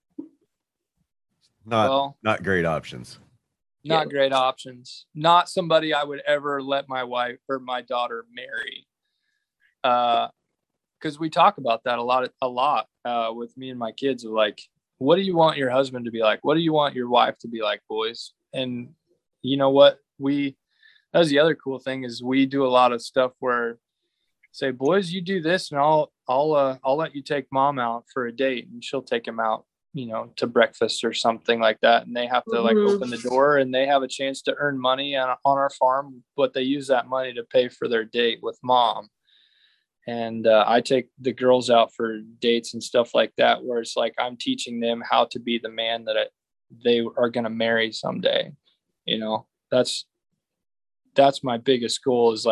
Not, well, not great options. Not great options. Not somebody I would ever let my wife or my daughter marry. Uh, because we talk about that a lot, a lot uh, with me and my kids. Of like, what do you want your husband to be like? What do you want your wife to be like, boys? And you know what? We, that's the other cool thing is we do a lot of stuff where say, boys, you do this and I'll, I'll, uh, I'll let you take mom out for a date and she'll take him out, you know, to breakfast or something like that. And they have to like Mm-hmm. open the door and they have a chance to earn money on, on our farm, but they use that money to pay for their date with mom. And uh, I take the girls out for dates and stuff like that, where it's like I'm teaching them how to be the man that it, they are going to marry someday. You know, that's that's my biggest goal is like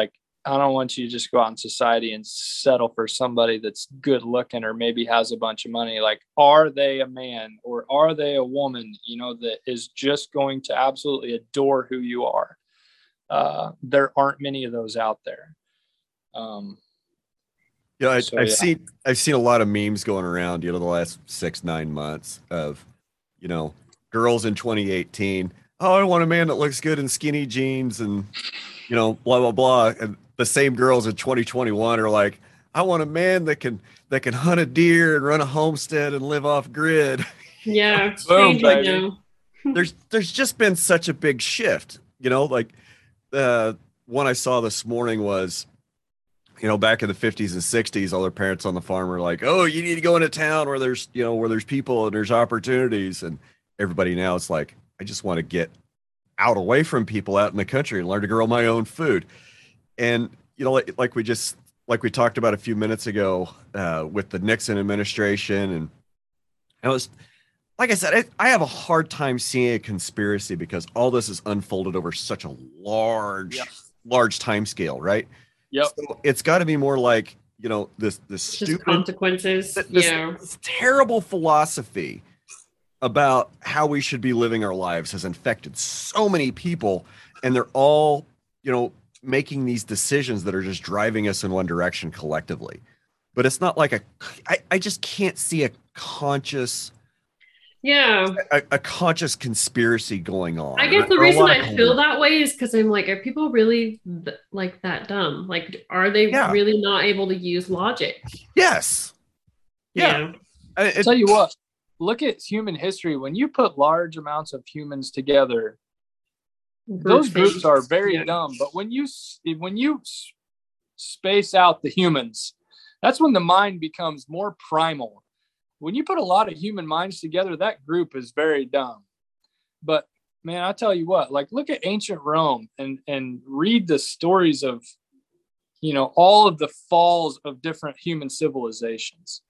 I don't want you to just go out in society and settle for somebody that's good looking or maybe has a bunch of money. Like, are they a man or are they a woman, you know, that is just going to absolutely adore who you are? Uh, there aren't many of those out there. Um, Yeah, I, so, I've yeah. seen I've seen a lot of memes going around, you know, the last six, nine months of, you know, girls in twenty eighteen. Oh, I want a man that looks good in skinny jeans and, you know, blah, blah, blah. And the same girls in twenty twenty-one are like, I want a man that can that can hunt a deer and run a homestead and live off grid. Yeah, it's Boom, changing baby. now. There's there's just been such a big shift, you know, like the one I saw this morning was, you know, back in the fifties and sixties, all their parents on the farm were like, oh, you need to go into town where there's, you know, where there's people and there's opportunities. And everybody now it's like, I just want to get out away from people out in the country and learn to grow my own food. And, you know, like, like we just, like we talked about a few minutes ago uh, with the Nixon administration. And I was, like I said, I, I have a hard time seeing a conspiracy because all this is unfolded over such a large, Yep. large time scale, right? Yep. So it's got to be more like, you know, this this Just stupid consequences. this, Yeah. this terrible philosophy about how we should be living our lives has infected so many people, and they're all, you know, making these decisions that are just driving us in one direction collectively. But it's not like a I, I just can't see a conscious Yeah. a, a conscious conspiracy going on. I guess the Or a reason lot of I feel cover- that way is because I'm like, are people really th- like that dumb? Like, are they Yeah. really not able to use logic? Yes. Yeah. I- it- Tell you what, look at human history. When you put large amounts of humans together, those groups things. are very Yeah. dumb. But when you s- when you s- space out the humans, that's when the mind becomes more primal. When you put a lot of human minds together, that group is very dumb. But man, I tell you what, like look at ancient Rome and and read the stories of, you know, all of the falls of different human civilizations.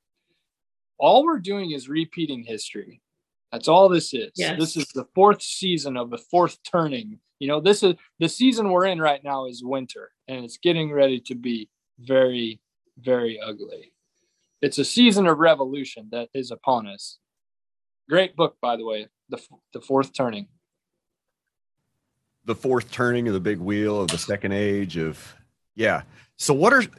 All we're doing is repeating history. That's all this is. Yes. This is the fourth season of the fourth turning. You know, this is the season we're in right now is winter, and it's getting ready to be very, very ugly. It's a season of revolution that is upon us. Great book, by the way, the the fourth turning. the fourth turning of the big wheel of the second age of yeah. So what are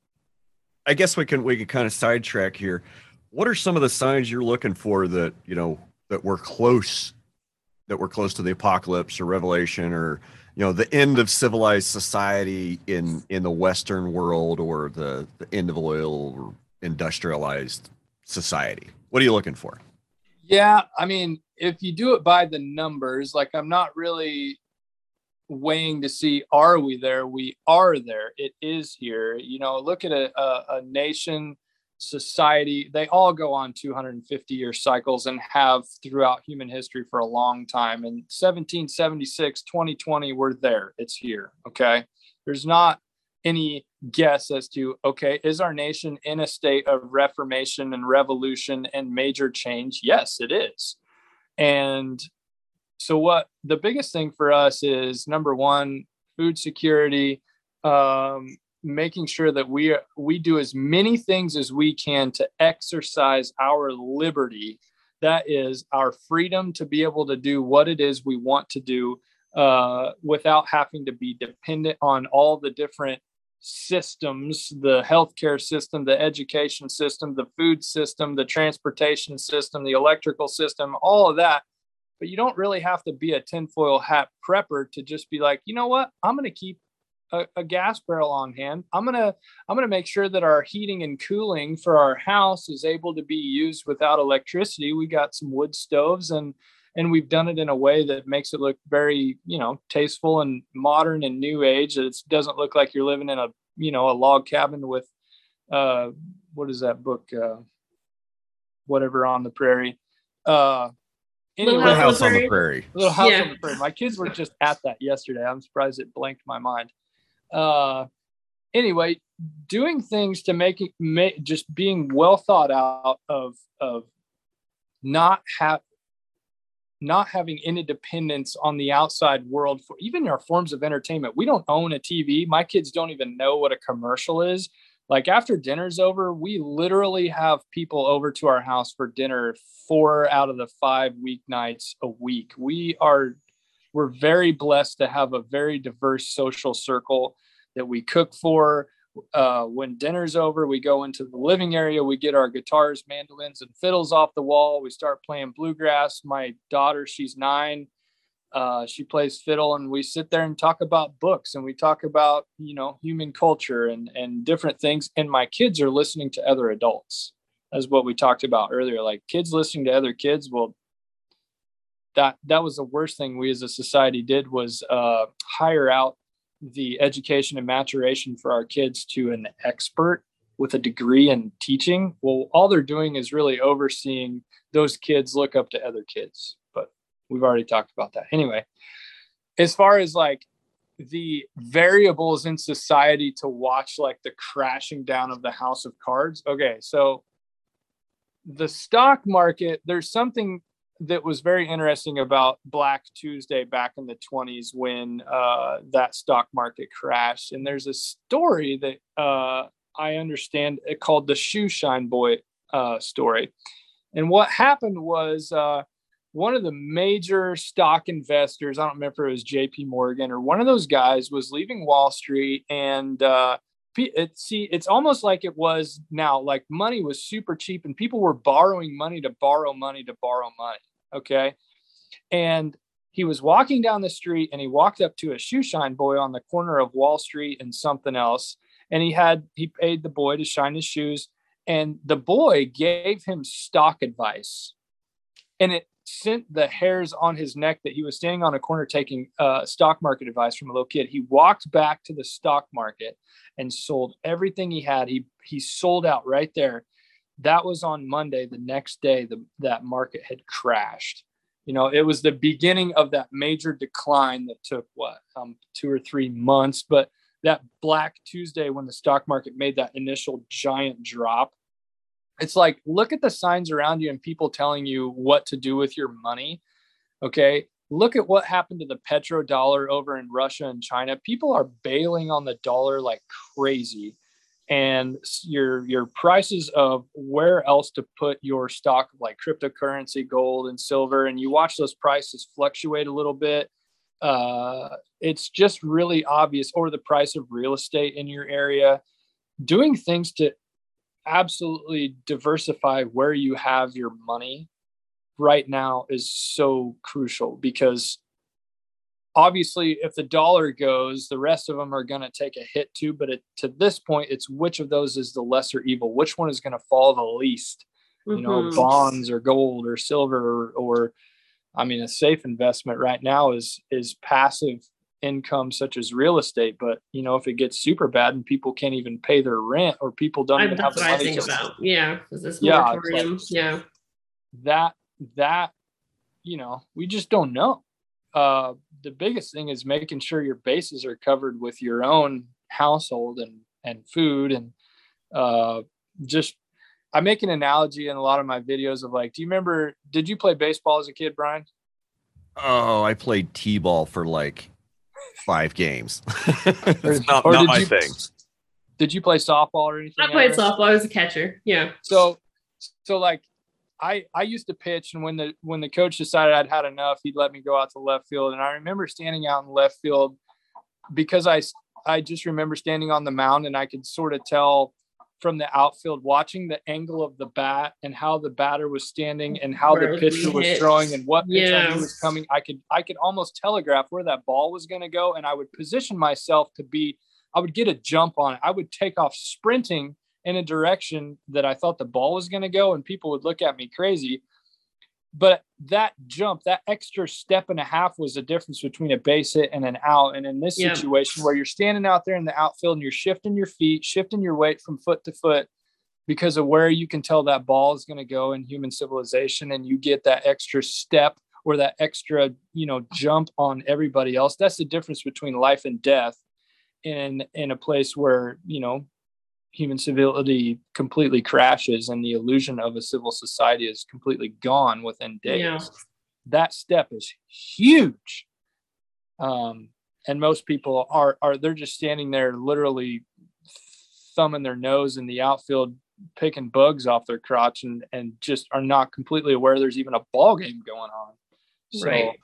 I guess we can we can kind of sidetrack here. What are some of the signs you're looking for that, you know, that we're close, that we're close to the apocalypse or revelation or, you know, the end of civilized society in in the Western world or the, the end of oil or industrialized society? What are you looking for? Yeah, I mean, if you do it by the numbers, like I'm not really weighing to see, are we there? We are there. It is here. You know, look at a, a, a nation, society, they all go on two hundred fifty year cycles and have throughout human history for a long time. And seventeen seventy-six, twenty twenty, we're there. It's here. Okay. There's not any guess as to, okay, is our nation in a state of reformation and revolution and major change? Yes, it is. And so what the biggest thing for us is, number one, food security, um, making sure that we we do as many things as we can to exercise our liberty. That is our freedom to be able to do what it is we want to do uh, without having to be dependent on all the different systems, the healthcare system, the education system, the food system, the transportation system, the electrical system, all of that. But you don't really have to be a tinfoil hat prepper to just be like, you know what, I'm going to keep a, a gas barrel on hand. I'm going to, I'm going to make sure that our heating and cooling for our house is able to be used without electricity. We got some wood stoves and, and we've done it in a way that makes it look very, you know, tasteful and modern and new age. It doesn't look like you're living in a, you know, a log cabin with, uh, what is that book? Uh, whatever on the prairie. Uh, Little anyway, House on the Prairie. Prairie. Little House Yeah. on the Prairie. My kids were just at that yesterday. I'm surprised it blanked my mind. Uh, anyway, doing things to make it, make, just being well thought out of, of not have, not having any dependence on the outside world for even our forms of entertainment. We don't own a T V. My kids don't even know what a commercial is. Like after dinner's over, we literally have people over to our house for dinner four out of the five weeknights a week. We are, we're very blessed to have a very diverse social circle that we cook for. Uh, when dinner's over, we go into the living area, we get our guitars, mandolins, and fiddles off the wall. We start playing bluegrass. My daughter, she's nine. Uh, she plays fiddle, and we sit there and talk about books, and we talk about, you know, human culture and, and different things. And my kids are listening to other adults. That's what we talked about earlier. Like kids listening to other kids. Well, that, that was the worst thing we as a society did, was uh, hire out the education and maturation for our kids to an expert with a degree in teaching. Well, all they're doing is really overseeing those kids look up to other kids. But we've already talked about that. Anyway, as far as like the variables in society to watch, like the crashing down of the house of cards. Okay. So the stock market, there's something that was very interesting about Black Tuesday back in the twenties when uh, that stock market crashed. And there's a story that uh, I understand called the Shoe Shine Boy uh, story. And what happened was uh, one of the major stock investors, I don't remember if it was J P Morgan or one of those guys, was leaving Wall Street. And uh, it, see, it's almost like it was now, like money was super cheap and people were borrowing money to borrow money to borrow money. Okay. And he was walking down the street and he walked up to a shoe shine boy on the corner of Wall Street and something else. And he had, he paid the boy to shine his shoes, and the boy gave him stock advice, and it sent the hairs on his neck that he was standing on a corner taking uh, stock market advice from a little kid. He walked back to the stock market and sold everything he had. He, he sold out right there. That was on Monday. The next day, the, that market had crashed. You know, it was the beginning of that major decline that took what, um, two or three months. But that Black Tuesday, when the stock market made that initial giant drop, it's like, look at the signs around you and people telling you what to do with your money. Okay. Look at what happened to the petrodollar over in Russia and China. People are bailing on the dollar like crazy. And your your prices of where else to put your stock, like cryptocurrency, gold and silver, and you watch those prices fluctuate a little bit. Uh, it's just really obvious, or the price of real estate in your area. Doing things to absolutely diversify where you have your money right now is so crucial, because obviously, if the dollar goes, the rest of them are going to take a hit too. But it, to this point, it's which of those is the lesser evil? Which one is going to fall the least? Mm-hmm. You know, bonds or gold or silver, or, or, I mean, a safe investment right now is is passive income such as real estate. But, you know, if it gets super bad and people can't even pay their rent, or people don't I, even have the money. That's what I think to, about. Yeah. This moratorium. Like, yeah. That, that, you know, we just don't know. Uh, the biggest thing is making sure your bases are covered with your own household and, and food. And uh, just, I make an analogy in a lot of my videos of like, do you remember, did you play baseball as a kid, Brian? Oh, I played T-ball for like five games. It's not, not my you, thing. Did you play softball or anything? I played ever? softball. I was a catcher. Yeah. So, so like, I, I used to pitch, and when the when the coach decided I'd had enough, he'd let me go out to left field. And I remember standing out in left field because I, I just remember standing on the mound, and I could sort of tell from the outfield, watching the angle of the bat and how the batter was standing and how where the pitcher was hit. throwing and what pitch yeah. was coming. I could I could almost telegraph where that ball was going to go, and I would position myself to be. I would get a jump on it. I would take off sprinting in a direction that I thought the ball was going to go, and people would look at me crazy. But that jump, that extra step and a half was the difference between a base hit and an out. And in this yeah. situation where you're standing out there in the outfield and you're shifting your feet, shifting your weight from foot to foot because of where you can tell that ball is going to go in human civilization, and you get that extra step or that extra, you know, jump on everybody else. That's the difference between life and death in, in a place where, you know, human civility completely crashes and the illusion of a civil society is completely gone within days. Yeah. that step is huge. Um, and most people are, are, they're just standing there literally thumbing their nose in the outfield, picking bugs off their crotch, and, and just are not completely aware there's even a ball game going on. So Right.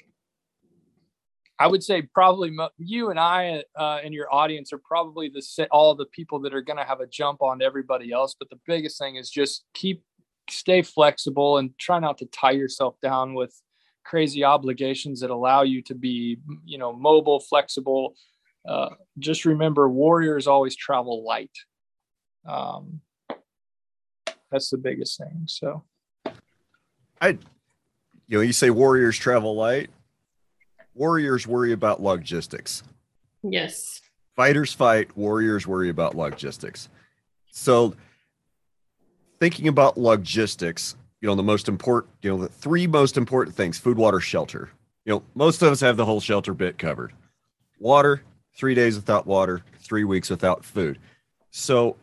I would say probably mo- you and I uh, and your audience are probably the all the people that are going to have a jump on everybody else. But the biggest thing is just keep, stay flexible and try not to tie yourself down with crazy obligations that allow you to be, you know, mobile, flexible. Uh, just remember, warriors always travel light. Um, that's the biggest thing. So I, you know, you say warriors travel light. Warriors worry about logistics. Yes. Fighters fight, warriors worry about logistics. So thinking about logistics, you know, the most important, you know, the three most important things: food, water, shelter. You know, most of us have the whole shelter bit covered. Water, three days without water, three weeks without food. So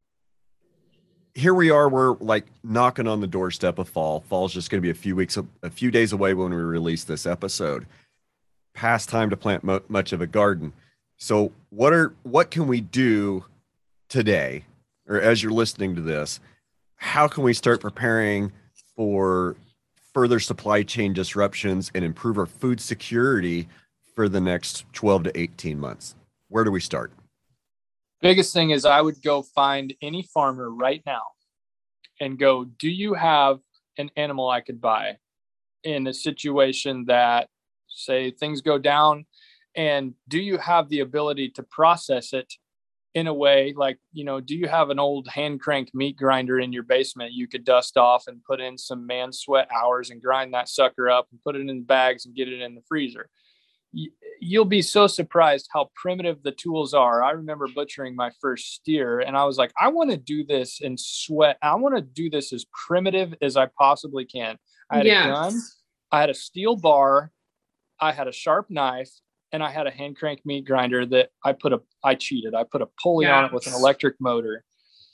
here we are, we're like knocking on the doorstep of fall. Fall's just going to be a few weeks, a few days away when we release this episode. Past time to plant mo- much of a garden. So what are, what can we do today, or as you're listening to this, how can we start preparing for further supply chain disruptions and improve our food security for the next twelve to eighteen months? Where do we start? Biggest thing is I would go find any farmer right now and go, do you have an animal I could buy in a situation that, say, things go down, and do you have the ability to process it in a way like, you know, do you have an old hand crank meat grinder in your basement you could dust off and put in some man sweat hours and grind that sucker up and put it in bags and get it in the freezer? You'll be so surprised how primitive the tools are. I remember butchering my first steer, and I was like, I want to do this in sweat. I want to do this as primitive as I possibly can. I had Yeah. a gun, I had a steel bar, I had a sharp knife, and I had a hand crank meat grinder that I put a, I cheated. I put a pulley Yeah. on it with an electric motor.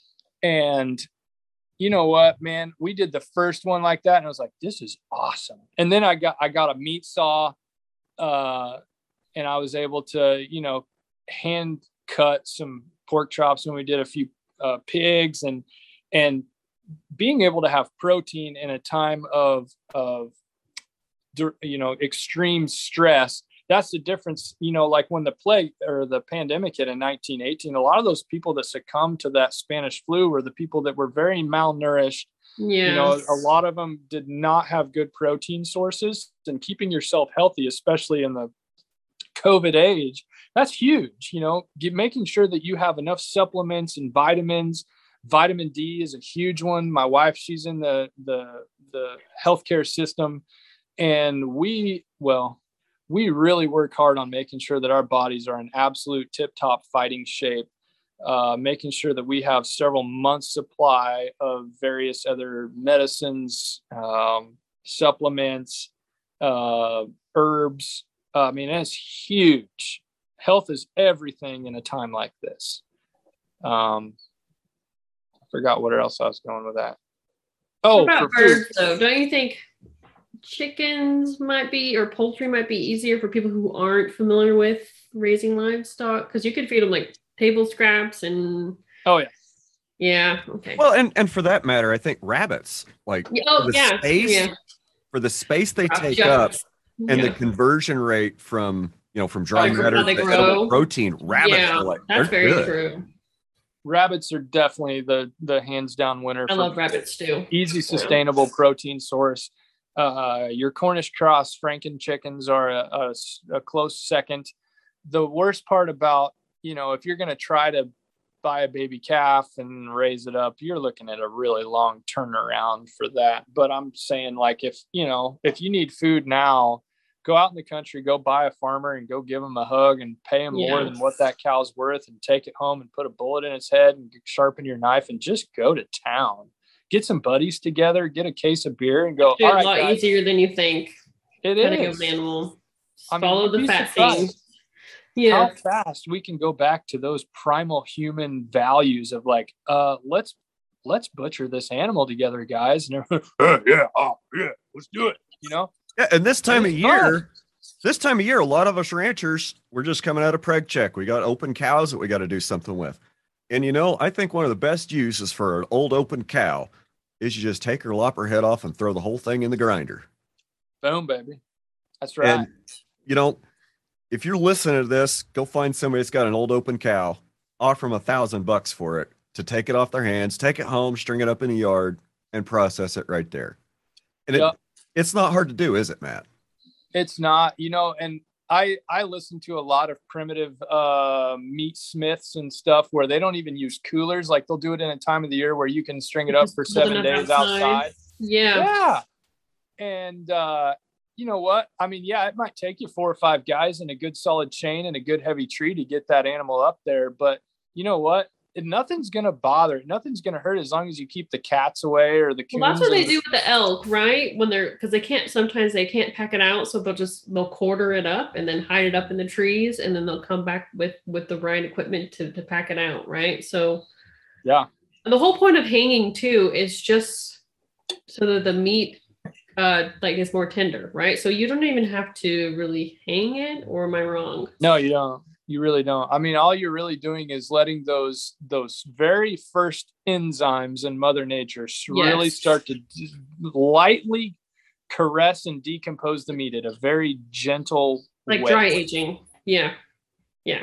And you know what, man, we did the first one like that, and I was like, this is awesome. And then I got, I got a meat saw, uh, and I was able to, you know, hand cut some pork chops when we did a few uh, pigs, and, and being able to have protein in a time of, of, you know, extreme stress. That's the difference. You know, like when the plague or the pandemic hit in nineteen eighteen, a lot of those people that succumbed to that Spanish flu were the people that were very malnourished. Yeah. You know, a lot of them did not have good protein sources, and keeping yourself healthy, especially in the COVID age, that's huge. You know, get, making sure that you have enough supplements and vitamins. Vitamin D is a huge one. My wife, she's in the, the, the healthcare system, and we, well, we really work hard on making sure that our bodies are in absolute tip-top fighting shape, uh, making sure that we have several months supply of various other medicines, um, supplements, uh, herbs. Uh, I mean, it's huge. Health is everything in a time like this. Um, I forgot what else I was going with that. Oh, what about for food. birds, though? Don't you think chickens might be, or poultry might be easier for people who aren't familiar with raising livestock? Because you could feed them like table scraps and Oh yeah, yeah. Okay. Well, and and for that matter, I think rabbits, like Oh for the yeah, space, yeah. for the space they Rabbit take jumps. up, and Yeah. the conversion rate from, you know, from dry Like, matter how they to grow. edible protein, rabbits Yeah, are like, that's they're very good. true. rabbits are definitely the the hands down winner. I for love rabbits too. easy, sustainable protein source. Uh, your Cornish cross Franken chickens are a, a s- a close second. The worst part about, you know, if you're going to try to buy a baby calf and raise it up, you're looking at a really long turnaround for that. But I'm saying, like, if, you know, if you need food now, go out in the country, go buy a farmer and go give him a hug and pay him more Yeah. than what that cow's worth, and take it home and put a bullet in its head and sharpen your knife and just go to town. Get some buddies together, get a case of beer, and go, It's all a right, lot guys, easier than you think. it Cutting is. of an animal. I mean, Follow you'd the be fat surprised thing. Yeah. how fast we can go back to those primal human values of like, uh, let's let's butcher this animal together, guys. And everyone, "Oh, yeah, oh, yeah, let's do it. You know, Yeah, and this time of It's year, fun. this time of year, a lot of us ranchers, we're just coming out of preg check. We got open cows that we got to do something with. And you know, I think one of the best uses for an old open cow is you just take her, lop her head off, and throw the whole thing in the grinder. Boom, baby. That's right. And you know, if you're listening to this, go find somebody that's got an old open cow, offer them a thousand bucks for it to take it off their hands, take it home, string it up in the yard, and process it right there. And Yep. it, it's not hard to do, is it, Matt? It's not, you know, and I I listen to a lot of primitive uh, meat smiths and stuff where they don't even use coolers. Like they'll do it in a time of the year where you can string it up for seven days outside. outside. Yeah. Yeah. And uh, you know what? I mean, yeah, it might take you four or five guys and a good solid chain and a good heavy tree to get that animal up there. But you know what? Nothing's going to bother it. Nothing's going to hurt as long as you keep the cats away or the coons. Well, that's what they the- do with the elk, right? When they're, because they can't, sometimes they can't pack it out. So they'll just, they'll quarter it up and then hide it up in the trees. And then they'll come back with, with the right equipment to, to pack it out. Right. So yeah. the whole point of hanging too is just so that the meat uh like is more tender, right? So you don't even have to really hang it, or am I wrong? No, you don't. You really don't. I mean, all you're really doing is letting those those very first enzymes in Mother Nature really Yes. start to d- lightly caress and decompose the meat at a very gentle Like way. dry aging. Yeah. Yeah.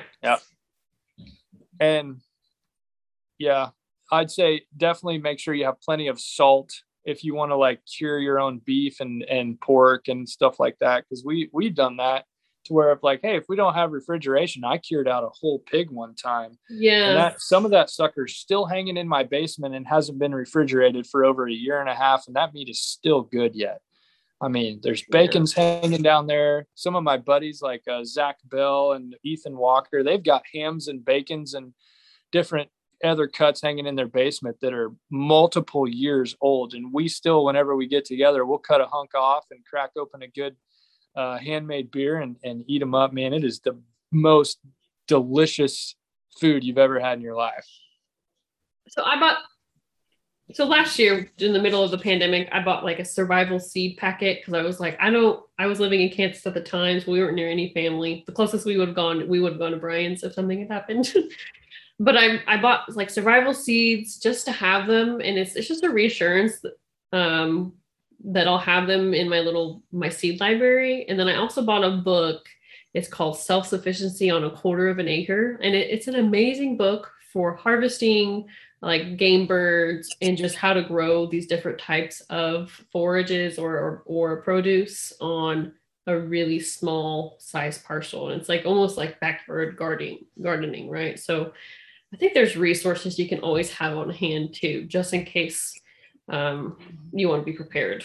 And yeah, I'd say definitely make sure you have plenty of salt if you want to like cure your own beef and, and pork and stuff like that. Cause we, we've done that to where if like, hey, if we don't have refrigeration, I cured out a whole pig one time. Yeah. And that some of that sucker's still hanging in my basement and hasn't been refrigerated for over a year and a half. And that meat is still good yet. I mean, there's bacon's hanging down there. Some of my buddies like uh, Zach Bell and Ethan Walker, they've got hams and bacons and different other cuts hanging in their basement that are multiple years old. And we still, whenever we get together, we'll cut a hunk off and crack open a good uh, handmade beer and, and eat them up. Man, it is the most delicious food you've ever had in your life. So I bought, so last year in the middle of the pandemic, I bought like a survival seed packet because I was like, I don't, I was living in Kansas at the time, so we weren't near any family. The closest we would have gone, we would have gone to Brian's if something had happened. But I I bought like survival seeds just to have them, and it's it's just a reassurance that, um, that I'll have them in my little my seed library. And then I also bought a book. It's called Self-Sufficiency on a Quarter of an Acre, and it, it's an amazing book for harvesting like game birds and just how to grow these different types of forages or or, or produce on a really small size parcel. And it's like almost like backyard gardening gardening, right? So I think there's resources you can always have on hand too, just in case um, you want to be prepared.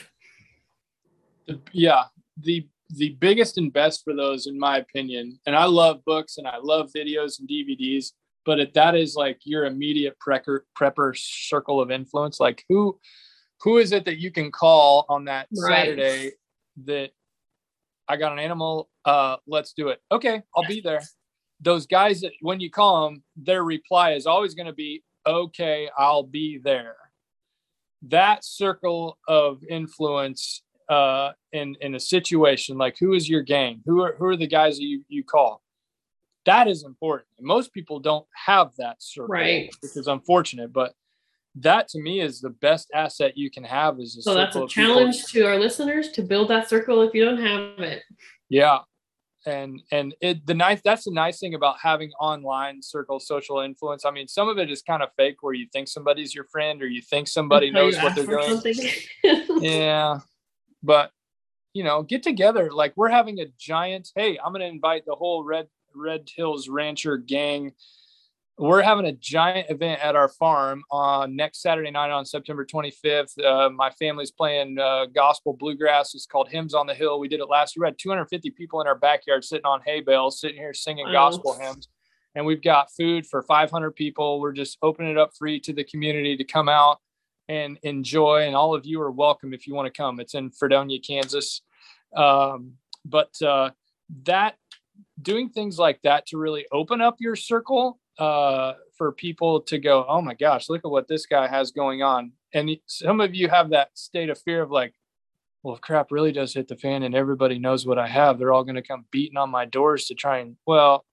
Yeah, the the biggest and best for those, in my opinion, and I love books and I love videos and D V Ds, but it, that is like your immediate prepper prepper circle of influence. Like who who is it that you can call on that Right. Saturday that I got an animal, uh, let's do it. Okay, I'll be there. Those guys that when you call them, their reply is always going to be, okay, I'll be there. That circle of influence uh, in, in a situation, like who is your gang? Who are, who are the guys that you, you call? That is important. And most people don't have that circle, Right. which is unfortunate, but that to me is the best asset you can have is a So that's circle a of people. challenge to our listeners to build that circle if you don't have it. Yeah. And, and it, the nice, that's the nice thing about having online circle social influence. I mean, some of it is kind of fake where you think somebody's your friend or you think somebody Until you knows what ask they're for doing. something. Yeah. But, you know, get together. Like we're having a giant, hey, I'm going to invite the whole Red, Red Hills Rancher gang. We're having a giant event at our farm on next Saturday night on September twenty-fifth. Uh, my family's playing uh, gospel bluegrass. It's called Hymns on the Hill. We did it last year. We had two hundred fifty people in our backyard sitting on hay bales, sitting here singing Wow. gospel hymns. And we've got food for five hundred people. We're just opening it up free to the community to come out and enjoy. And all of you are welcome if you want to come. It's in Fredonia, Kansas. Um, but uh, that doing things like that to really open up your circle uh, for people to go, oh my gosh, look at what this guy has going on. And some of you have that state of fear of like, well, if crap really does hit the fan and everybody knows what I have, they're all going to come beating on my doors to try and, well,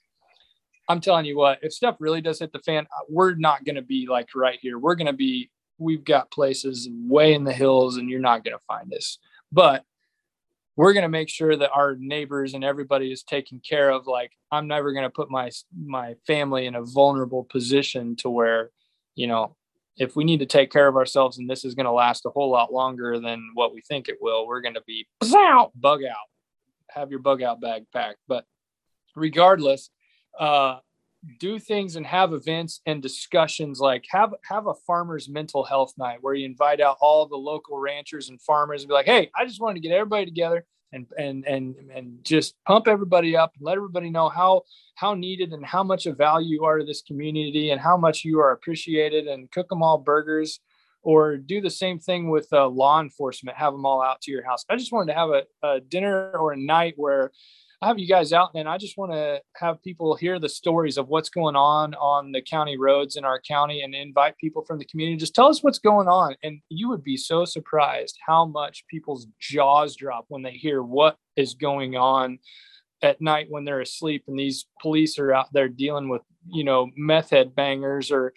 I'm telling you what, if stuff really does hit the fan, we're not going to be like right here. We're going to be, we've got places way in the hills and you're not going to find us. But we're going to make sure that our neighbors and everybody is taken care of. Like, I'm never going to put my, my family in a vulnerable position to where, you know, if we need to take care of ourselves and this is going to last a whole lot longer than what we think it will, we're going to be bug out, have your bug out bag packed. But regardless, uh, do things and have events and discussions, like have, have a farmer's mental health night where you invite out all the local ranchers and farmers and be like, hey, I just wanted to get everybody together and, and, and, and just pump everybody up and let everybody know how, how needed and how much of value you are to this community and how much you are appreciated, and cook them all burgers, or do the same thing with uh, law enforcement, have them all out to your house. I just wanted to have a, a dinner or a night where I have you guys out, and I just want to have people hear the stories of what's going on on the county roads in our county, and invite people from the community. Just tell us what's going on. And you would be so surprised how much people's jaws drop when they hear what is going on at night when they're asleep and these police are out there dealing with, you know, meth head bangers. Or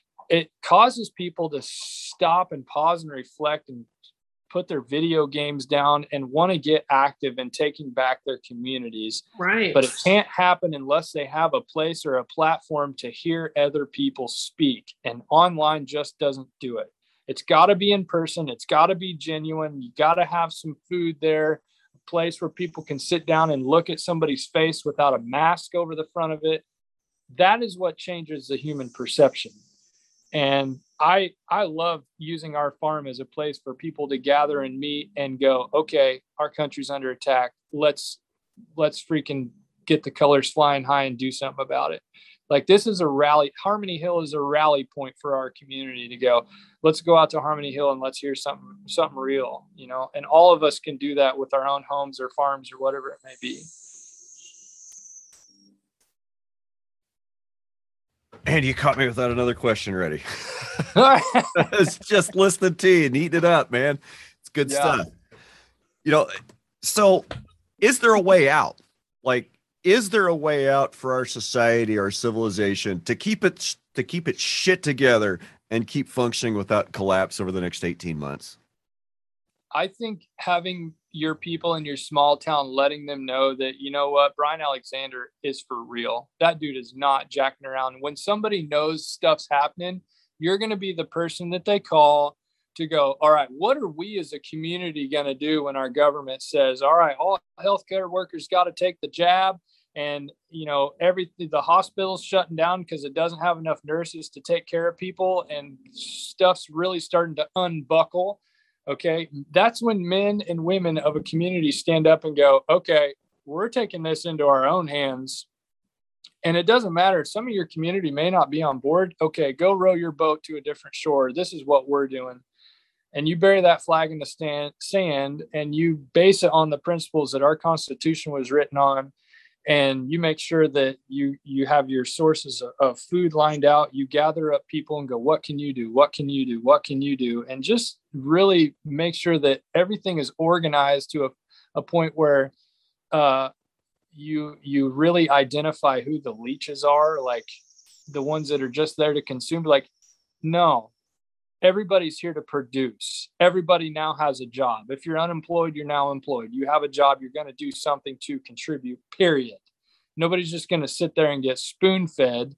it causes people to stop and pause and reflect and put their video games down and want to get active in taking back their communities. Right. But it can't happen unless they have a place or a platform to hear other people speak. And online just doesn't do it. It's got to be in person. It's got to be genuine. You got to have some food there, a place where people can sit down and look at somebody's face without a mask over the front of it. That is what changes the human perception. And I I love using our farm as a place for people to gather and meet and go, okay, our country's under attack. Let's let's freaking get the colors flying high and do something about it. Like, this is a rally. Harmony Hill is a rally point for our community to go, let's go out to Harmony Hill and let's hear something something real, you know. And all of us can do that with our own homes or farms or whatever it may be. And you caught me without another question ready. It's just listening to you and eating it up, man. It's good yeah. stuff. You know, so is there a way out? Like, is there a way out for our society, our civilization, to keep it to keep it shit together and keep functioning without collapse over the next eighteen months? I think having your people in your small town, letting them know that, you know what, Brian Alexander is for real. That dude is not jacking around. When somebody knows stuff's happening, you're going to be the person that they call to go, all right, what are we as a community going to do when our government says, all right, all healthcare workers got to take the jab, and, you know, everything, the hospital's shutting down because it doesn't have enough nurses to take care of people, and stuff's really starting to unbuckle. Okay, that's when men and women of a community stand up and go, okay, we're taking this into our own hands. And it doesn't matter. Some of your community may not be on board. Okay, go row your boat to a different shore. This is what we're doing. And you bury that flag in the stand, sand, and you base it on the principles that our Constitution was written on. And you make sure that you you have your sources of, of food lined out. You gather up people and go, what can you do? What can you do? What can you do? And just really make sure that everything is organized to a, a point where uh, you you really identify who the leeches are, like the ones that are just there to consume. Like, no, everybody's here to produce. Everybody now has a job. If you're unemployed, you're now employed. You have a job, you're going to do something to contribute, period. Nobody's just going to sit there and get spoon-fed.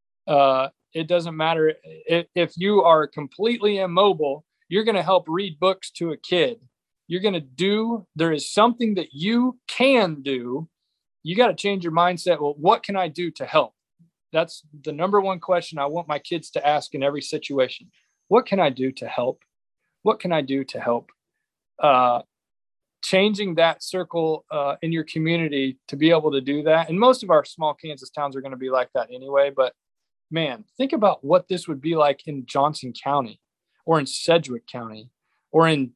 Uh, it doesn't matter. If, if you are completely immobile, you're going to help read books to a kid. You're going to do, there is something that you can do. You got to change your mindset. Well, what can I do to help? That's the number one question I want my kids to ask in every situation. What can I do to help? What can I do to help? Uh, changing that circle uh, in your community to be able to do that. And most of our small Kansas towns are going to be like that anyway. But man, think about what this would be like in Johnson County or in Sedgwick County or in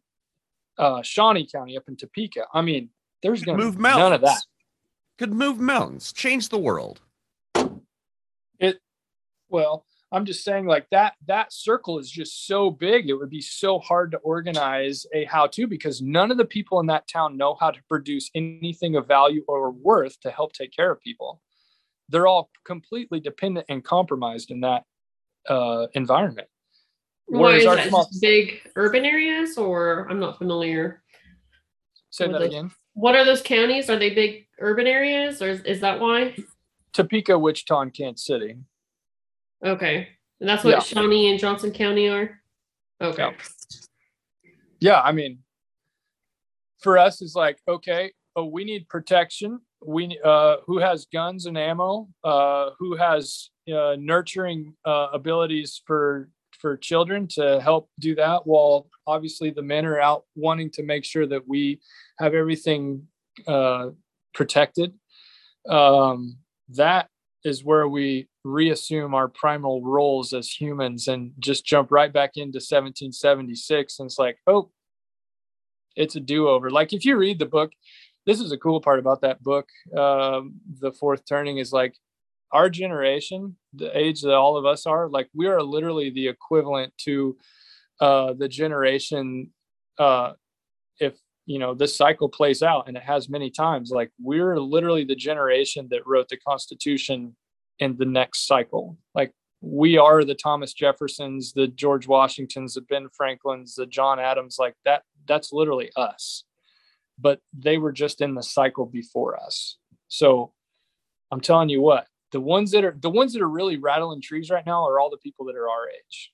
uh, Shawnee County up in Topeka. I mean, there's going to be none of that. Could move mountains, change the world. It, well, I'm just saying like that, that circle is just so big. It would be so hard to organize a how to, because none of the people in that town know how to produce anything of value or worth to help take care of people. They're all completely dependent and compromised in that uh, environment. Why is that? Small... Just big urban areas, or I'm not familiar. Say that those. again. What are those counties? Are they big urban areas, or is, is that why? Topeka, Wichita, and Kansas City. Okay. And that's what yeah. Shawnee and Johnson County are? Okay. Yeah. yeah, I mean, for us, it's like, okay, oh, we need protection. We uh, who has guns and ammo? Uh, who has uh, nurturing uh, abilities for for children to help do that? While obviously the men are out wanting to make sure that we have everything uh, protected. Um, that is where we reassume our primal roles as humans and just jump right back into seventeen seventy-six. And it's like, oh, it's a do-over. Like if you read the book, this is a cool part about that book. Um, The Fourth Turning is like our generation, the age that all of us are, like we are literally the equivalent to uh, the generation. Uh, if, you know, this cycle plays out, and it has many times, like we're literally the generation that wrote the Constitution in the next cycle. Like we are the Thomas Jeffersons, the George Washingtons, the Ben Franklins, the John Adams, like that, that's literally us, but they were just in the cycle before us. So I'm telling you what, the ones that are, the ones that are really rattling trees right now are all the people that are our age.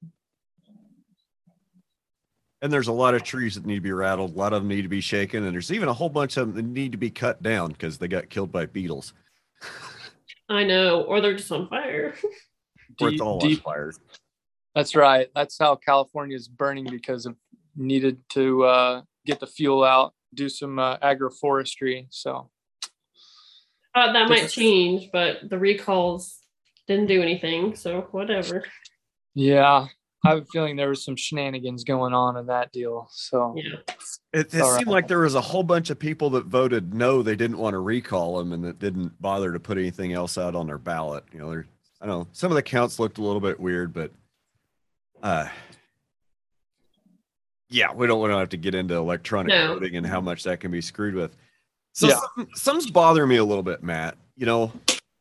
And there's a lot of trees that need to be rattled. A lot of them need to be shaken. And there's even a whole bunch of them that need to be cut down because they got killed by beetles. I know, or they're just on fire. Or it's all on fire. That's right. That's how California is burning, because of needed to uh, get the fuel out, do some uh, agroforestry. So uh, that might change, but the recalls didn't do anything. So whatever. Yeah, I have a feeling there was some shenanigans going on in that deal. So yeah. It, it seemed right. like there was a whole bunch of people that voted no, they didn't want to recall them, and that didn't bother to put anything else out on their ballot. You know, I don't know. Some of the counts looked a little bit weird, but uh, yeah, we don't want to have to get into electronic no. voting and how much that can be screwed with. So yeah. some, some's bothering me a little bit, Matt. You know,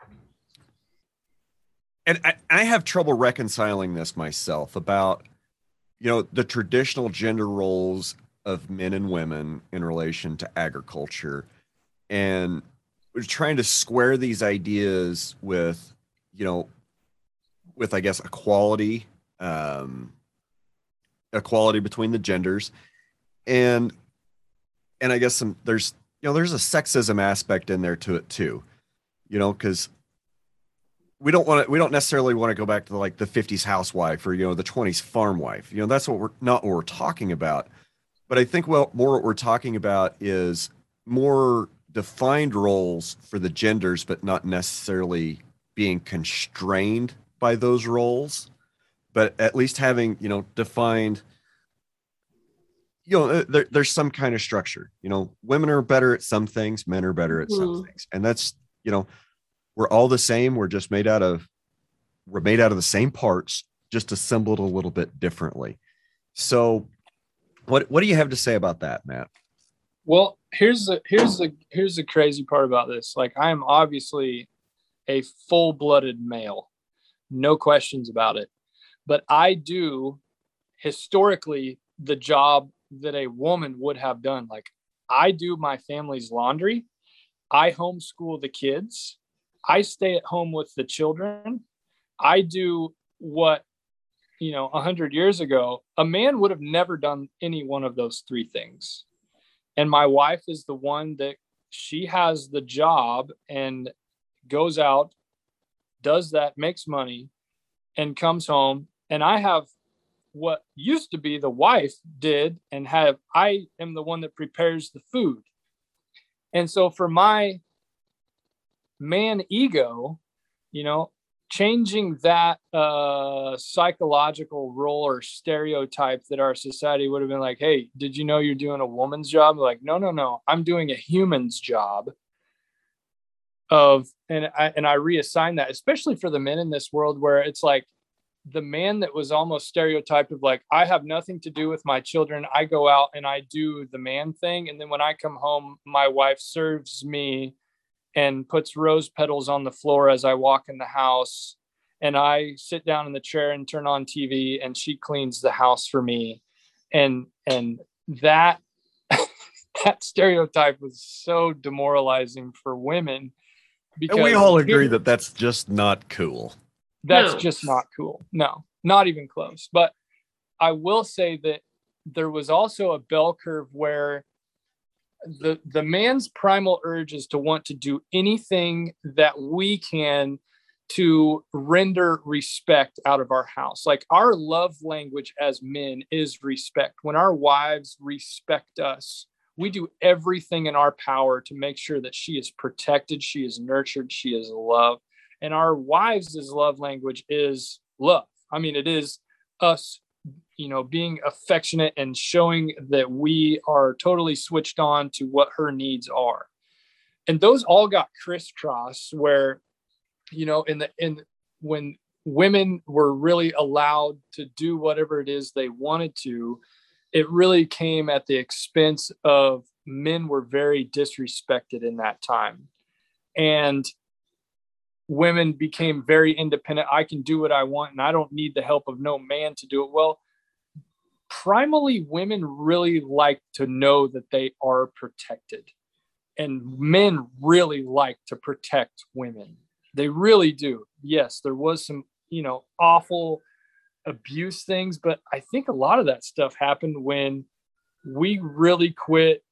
and I, I have trouble reconciling this myself about, you know, the traditional gender roles of men and women in relation to agriculture, and we're trying to square these ideas with, you know, with, I guess, equality, um, equality between the genders. And, and I guess some, there's, you know, there's a sexism aspect in there to it too, you know, cause we don't want to, we don't necessarily want to go back to the, like the fifties housewife or, you know, the twenties farm wife, you know, that's what we're not what we're talking about. But I think, well, more what we're talking about is more defined roles for the genders, but not necessarily being constrained by those roles, but at least having, you know, defined, you know, there, there's some kind of structure. You know, women are better at some things, men are better at mm-hmm. some things. And that's, you know, we're all the same. We're just made out of, we're made out of the same parts, just assembled a little bit differently. So what, what do you have to say about that, Matt? Well, here's the, here's the, here's the crazy part about this. Like, I am obviously a full-blooded male, no questions about it. But I do historically the job that a woman would have done. Like, I do my family's laundry. I homeschool the kids. I stay at home with the children. I do what, you know, a hundred years ago, a man would have never done any one of those three things. And my wife is the one that she has the job and goes out, does that, makes money, and comes home. And I have what used to be the wife did, and have, I am the one that prepares the food. And so for my man ego, you know, changing that uh, psychological role or stereotype that our society would have been like, hey, did you know you're doing a woman's job? Like, no, no, no, I'm doing a human's job. Of, and I, and I reassign that, especially for the men in this world where it's like, the man that was almost stereotyped of like, I have nothing to do with my children. I go out and I do the man thing. And then when I come home, my wife serves me and puts rose petals on the floor as I walk in the house. And I sit down in the chair and turn on T V and she cleans the house for me. And, and that, that stereotype was so demoralizing for women. Because and we all agree that that's just not cool. That's No. just not cool. No, not even close. But I will say that there was also a bell curve where the the man's primal urge is to want to do anything that we can to render respect out of our house. Like our love language as men is respect. When our wives respect us, we do everything in our power to make sure that she is protected, she is nurtured, she is loved. And our wives' love language is love. I mean, it is us, you know, being affectionate and showing that we are totally switched on to what her needs are. And those all got crisscrossed where, you know, in the, in when women were really allowed to do whatever it is they wanted to, it really came at the expense of men were very disrespected in that time. And women became very independent. I can do what I want and I don't need the help of no man to do it. Well, primally, women really like to know that they are protected. And men really like to protect women. They really do. Yes, there was some, you know, awful abuse things, but I think a lot of that stuff happened when we really quit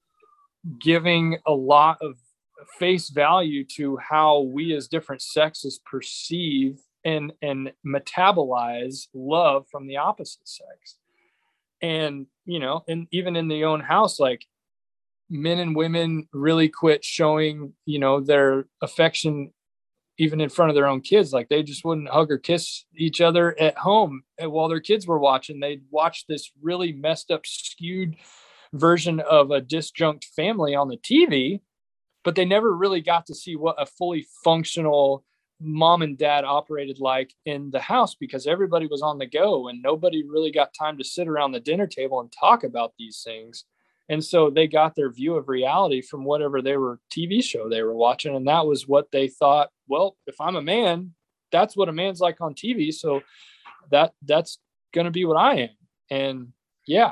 giving a lot of face value to how we as different sexes perceive and and metabolize love from the opposite sex. And you know, and even in the own house, like men and women really quit showing, you know, their affection even in front of their own kids. Like they just wouldn't hug or kiss each other at home. And while their kids were watching, they'd watch this really messed up, skewed version of a disjunct family on the T V, but they never really got to see what a fully functional mom and dad operated like in the house, because everybody was on the go and nobody really got time to sit around the dinner table and talk about these things. And so they got their view of reality from whatever they were T V show they were watching. And that was what they thought, well, if I'm a man, that's what a man's like on T V. So that that's going to be what I am. And yeah,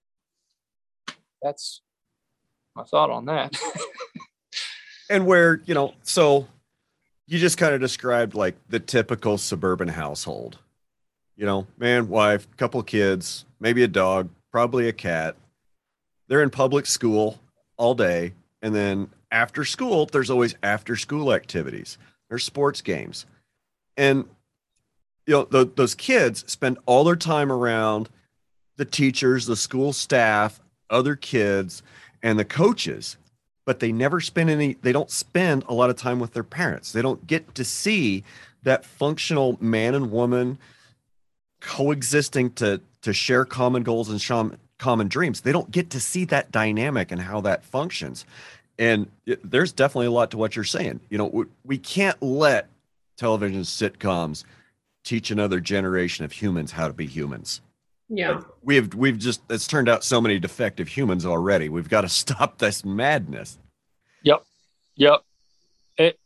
that's my thought on that. And where, you know, so you just kind of described like the typical suburban household, you know, man, wife, couple kids, maybe a dog, probably a cat. They're in public school all day. And then after school, there's always after school activities. There's sports games. And, you know, the, those kids spend all their time around the teachers, the school staff, other kids, and the coaches. But they never spend any, they don't spend a lot of time with their parents. They don't get to see that functional man and woman coexisting to, to share common goals and sham, common dreams. They don't get to see that dynamic and how that functions. And it, there's definitely a lot to what you're saying. You know, we, we can't let television sitcoms teach another generation of humans how to be humans. Yeah. Like we have, we've just, it's turned out so many defective humans already. We've got to stop this madness. Yep. Yep. It,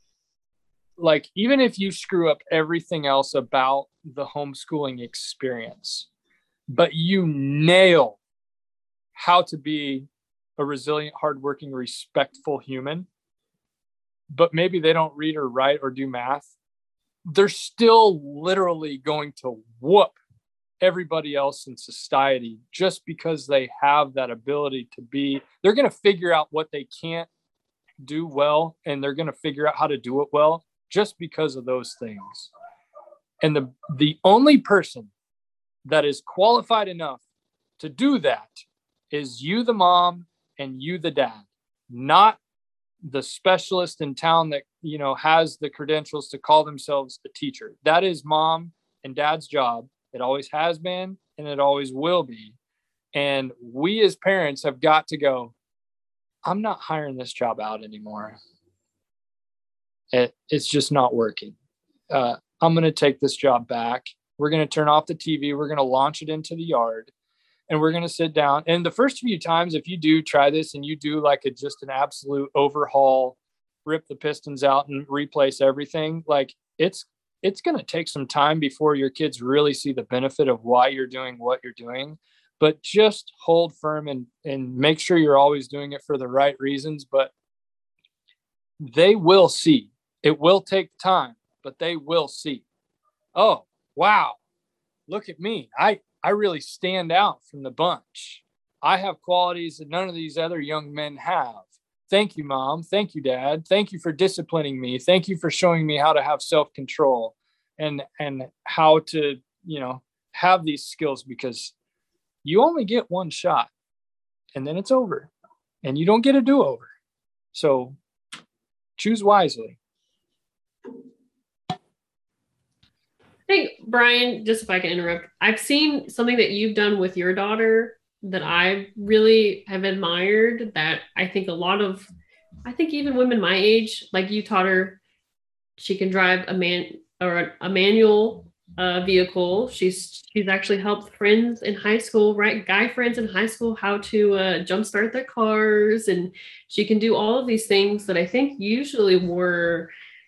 like, even if you screw up everything else about the homeschooling experience, but you nail how to be a resilient, hardworking, respectful human, but maybe they don't read or write or do math, they're still literally going to whoop everybody else in society just because they have that ability to be, they're going to figure out what they can't do well, and they're going to figure out how to do it well just because of those things. And the the only person that is qualified enough to do that is you, the mom, and you, the dad, not the specialist in town that, you know, has the credentials to call themselves a teacher. That is mom and dad's job. It always has been, and it always will be. And we as parents have got to go, I'm not hiring this job out anymore. It, it's just not working. Uh, I'm going to take this job back We're going to turn off the T V. We're going to launch it into the yard, and we're going to sit down. And the first few times, if you do try this and you do like a, just an absolute overhaul, rip the pistons out and replace everything, like it's, it's going to take some time before your kids really see the benefit of why you're doing what you're doing. But just hold firm and, and make sure you're always doing it for the right reasons. But they will see. It will take time, but they will see. Oh, wow. Look at me. I, I really stand out from the bunch. I have qualities that none of these other young men have. Thank you, Mom. Thank you, Dad. Thank you for disciplining me. Thank you for showing me how to have self-control and, and how to, you know, have these skills, because you only get one shot and then it's over and you don't get a do-over. So choose wisely. I think, Brian, just if I can interrupt, I've seen something that you've done with your daughter that I really have admired, that I think a lot of, I think even women my age, like you taught her, she can drive a man or a, a manual uh, vehicle. She's, she's actually helped friends in high school, right? Guy friends in high school, how to uh, jumpstart their cars. And she can do all of these things that I think usually were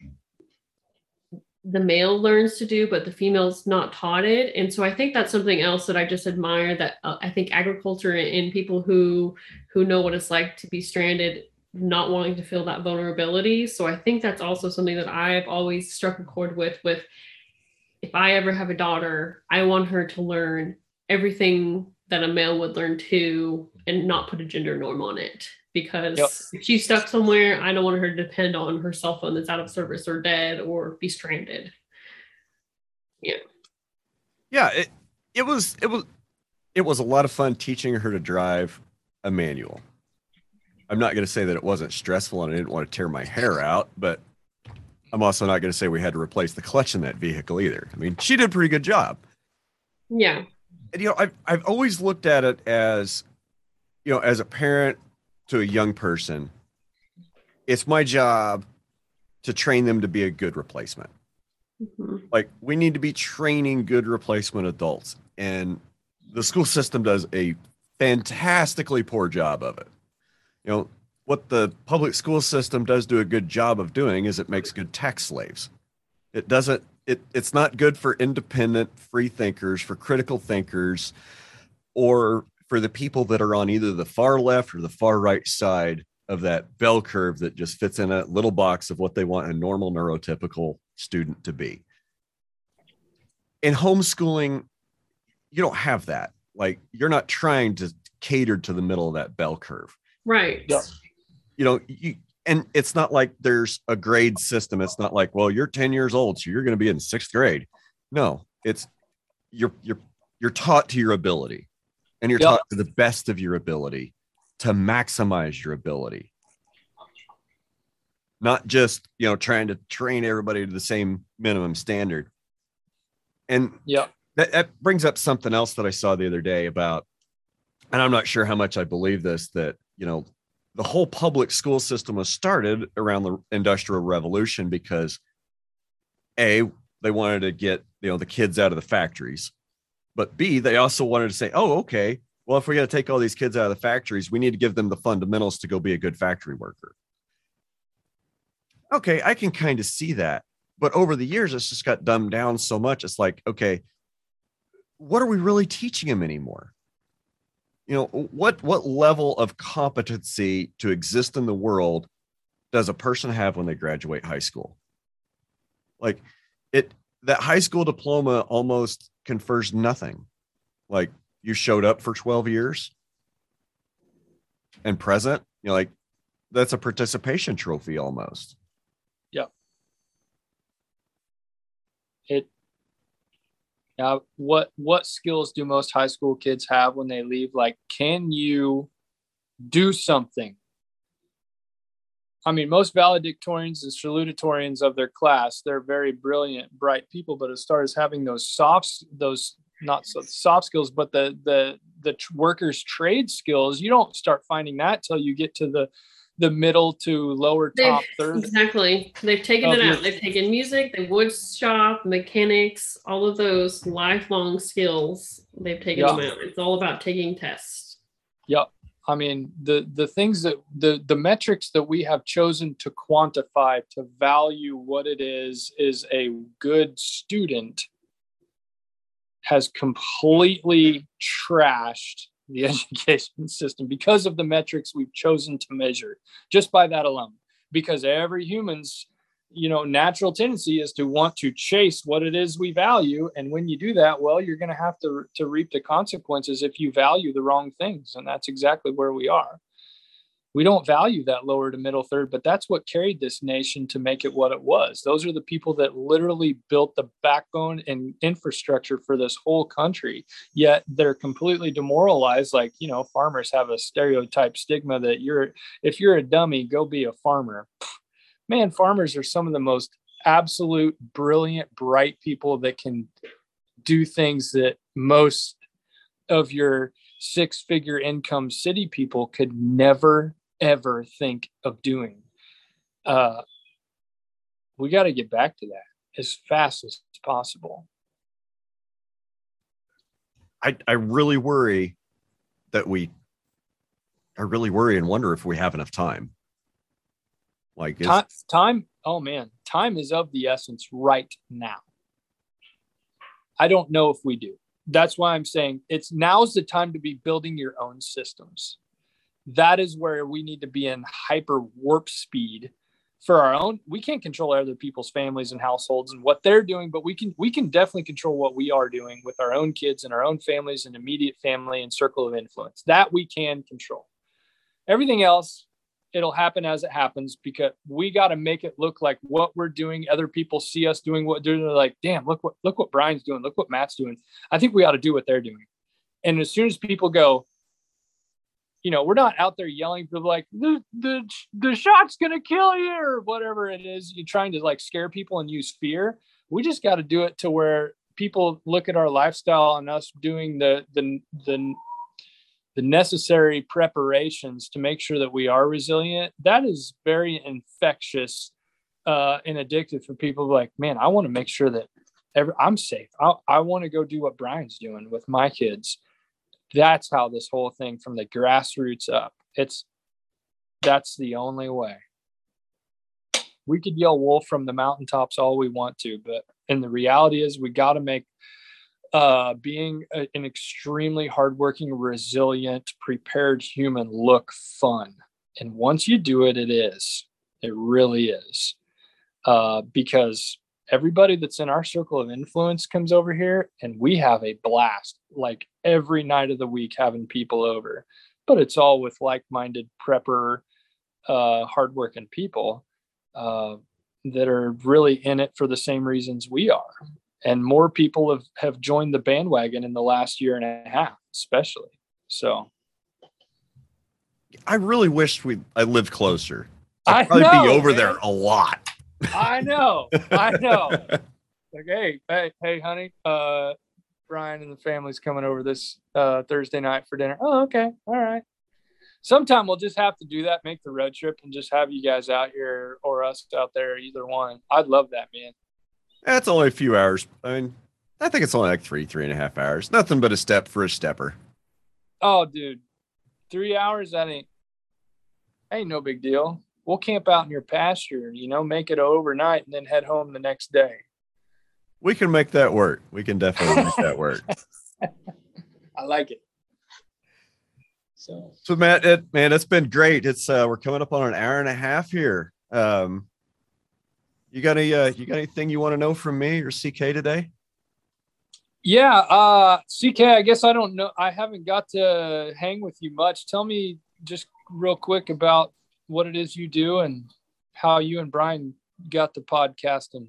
the male learns to do, but the female's not taught it. And so I think that's something else that I just admire, that uh, I think agriculture and people who, who know what it's like to be stranded, not wanting to feel that vulnerability. So I think that's also something that I've always struck a chord with, with if I ever have a daughter, I want her to learn everything that a male would learn too, and not put a gender norm on it. Because yep. if she's stuck somewhere, I don't want her to depend on her cell phone that's out of service or dead or be stranded. Yeah. Yeah. It, it was, it was, it was a lot of fun teaching her to drive a manual. I'm not going to say that it wasn't stressful and I didn't want to tear my hair out, but I'm also not going to say we had to replace the clutch in that vehicle either. I mean, she did a pretty good job. Yeah. And, you know, I've, I've always looked at it as, you know, as a parent to a young person, it's my job to train them to be a good replacement. Mm-hmm. Like, we need to be training good replacement adults, and the school system does a fantastically poor job of it. You know, what the public school system does do a good job of doing is it makes good tax slaves. It doesn't, it, it's not good for independent free thinkers, for critical thinkers, or for the people that are on either the far left or the far right side of that bell curve that just fits in a little box of what they want a normal neurotypical student to be. In homeschooling, you don't have that. Like, you're not trying to cater to the middle of that bell curve. Right. Yeah. You know, you, and it's not like there's a grade system. It's not like, well, you're ten years old, so you're going to be in sixth grade. No, it's you're, you're, you're taught to your ability. And you're yep. taught to the best of your ability to maximize your ability. Not just, you know, trying to train everybody to the same minimum standard. And yeah, that, that brings up something else that I saw the other day about, and I'm not sure how much I believe this, that, you know, the whole public school system was started around the Industrial Revolution because A, they wanted to get, you know, the kids out of the factories. But B, they also wanted to say, oh, okay, well, if we're going to take all these kids out of the factories, we need to give them the fundamentals to go be a good factory worker. Okay, I can kind of see that. But over the years, it's just got dumbed down so much. It's like, okay, what are we really teaching them anymore? You know, what, what level of competency to exist in the world does a person have when they graduate high school? Like, it, that high school diploma almost confers nothing. Like, you showed up for twelve years and present, you know, like, that's a participation trophy almost. Yep. It, now, what, what skills do most high school kids have when they leave? Like, can you do something? I mean, most valedictorians and salutatorians of their class, they're very brilliant, bright people. But as far as having those soft, those not so soft skills, but the the the workers' trade skills, you don't start finding that till you get to the the middle to lower They've, top third. Exactly. They've taken of it your- out. They've taken music, the wood shop, mechanics, all of those lifelong skills. They've taken Yeah. them out. It's all about taking tests. Yep. I mean, the the things that the the metrics that we have chosen to quantify to value what it is is a good student has completely trashed the education system because of the metrics we've chosen to measure, just by that alone. Because every human's, you know, natural tendency is to want to chase what it is we value. And when you do that, well, you're going to have to, to reap the consequences if you value the wrong things. And that's exactly where we are. We don't value that lower to middle third, but that's what carried this nation to make it what it was. Those are the people that literally built the backbone and infrastructure for this whole country. Yet they're completely demoralized. Like, you know, farmers have a stereotype stigma that you're, if you're a dummy, go be a farmer. Man, farmers are some of the most absolute, brilliant, bright people that can do things that most of your six-figure income city people could never, ever think of doing. Uh, we got to get back to that as fast as possible. I, I really worry that we, I really worry and wonder if we have enough time. Like is, time, time, oh man, time is of the essence right now. I don't know if we do. That's why I'm saying it's now's the time to be building your own systems. That is where we need to be in hyper warp speed for our own. We can't control other people's families and households and what they're doing, but we can we can definitely control what we are doing with our own kids and our own families and immediate family and circle of influence. That we can control. Everything else, it'll happen as it happens, because we got to make it look like what we're doing. Other people see us doing what they're like, damn, look what look what Brian's doing. Look what Matt's doing. I think we ought to do what they're doing. And as soon as people go, you know, we're not out there yelling for like the the the shot's gonna kill you or whatever it is. You're trying to like scare people and use fear. We just got to do it to where people look at our lifestyle and us doing the the the the necessary preparations to make sure that we are resilient. That is very infectious uh, and addictive for people. Like, man, I want to make sure that every, I'm safe. I, I want to go do what Brian's doing with my kids. That's how this whole thing from the grassroots up. It's that's the only way. We could yell wolf from the mountaintops all we want to, but and the reality is we got to make uh, being a, an extremely hardworking, resilient, prepared human look fun. And once you do it, it is. It really is. Uh, because everybody that's in our circle of influence comes over here and we have a blast, like every night of the week having people over. But it's all with like-minded prepper, uh, hardworking people uh, that are really in it for the same reasons we are. And more people have, have joined the bandwagon in the last year and a half, especially. So I really wish we I lived closer. I I'd probably know, be over man. there a lot. I know, I know. Like, hey, hey, hey, honey, uh, Brian and the family's coming over this uh, Thursday night for dinner. Oh, okay, all right. Sometime we'll just have to do that, make the road trip, and just have you guys out here or us out there, either one. I'd love that, man. That's only a few hours. I mean, I think it's only like three, three and a half hours. Nothing but a step for a stepper. Oh, dude, three hours, that ain't, ain't no big deal. We'll camp out in your pasture, you know, make it overnight and then head home the next day. We can make that work. We can definitely make that work. I like it. So, So Matt, it, man, it's been great. It's uh, we're coming up on an hour and a half here. Um, you got any, uh, you got anything you want to know from me or C K today? yeah, uh, C K, I guess I don't know. I haven't got to hang with you much. Tell me just real quick about what it is you do and how you and Brian got the podcasting.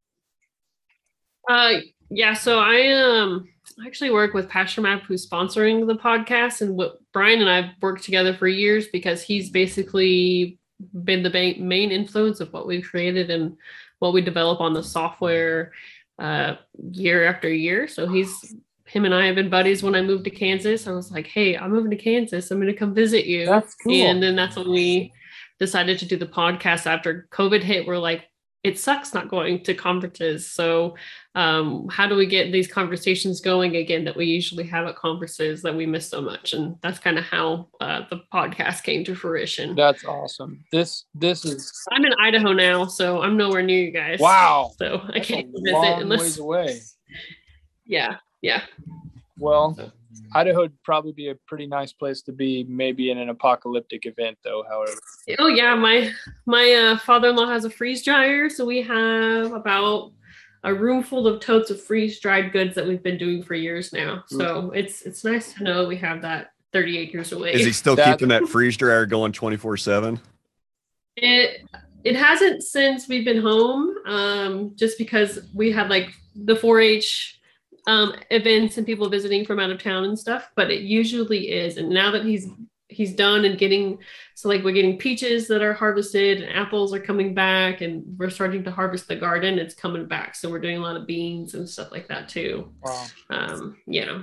Uh, yeah, so I um actually work with Pasture Map, who's sponsoring the podcast, and what Brian and I've worked together for years because he's basically been the ba- main influence of what we've created and what we develop on the software uh, year after year. So he's him and I have been buddies. When I moved to Kansas, I was like, "Hey, I'm moving to Kansas. I'm going to come visit you." That's cool. And then that's when we decided to do the podcast after COVID hit. We're like, it sucks not going to conferences. So um, how do we get these conversations going again that we usually have at conferences that we miss so much? And that's kind of how uh, the podcast came to fruition. That's awesome. This this is. I'm in Idaho now, so I'm nowhere near you guys. Wow. So I That's can't a visit long unless. ways away. Yeah, yeah. Well, Idaho would probably be a pretty nice place to be, maybe in an apocalyptic event, though. However. Oh yeah, my my uh, father-in-law has a freeze dryer, so we have about a room full of totes of freeze-dried goods that we've been doing for years now. So mm. it's it's nice to know we have that thirty acres away. Is he still that, keeping that freeze dryer going twenty-four seven? It it hasn't since we've been home, um, just because we had like the four H um, events and people visiting from out of town and stuff. But it usually is, and now that he's he's done and getting, so like we're getting peaches that are harvested and apples are coming back and we're starting to harvest the garden. It's coming back. So we're doing a lot of beans and stuff like that too. Wow. Um, yeah.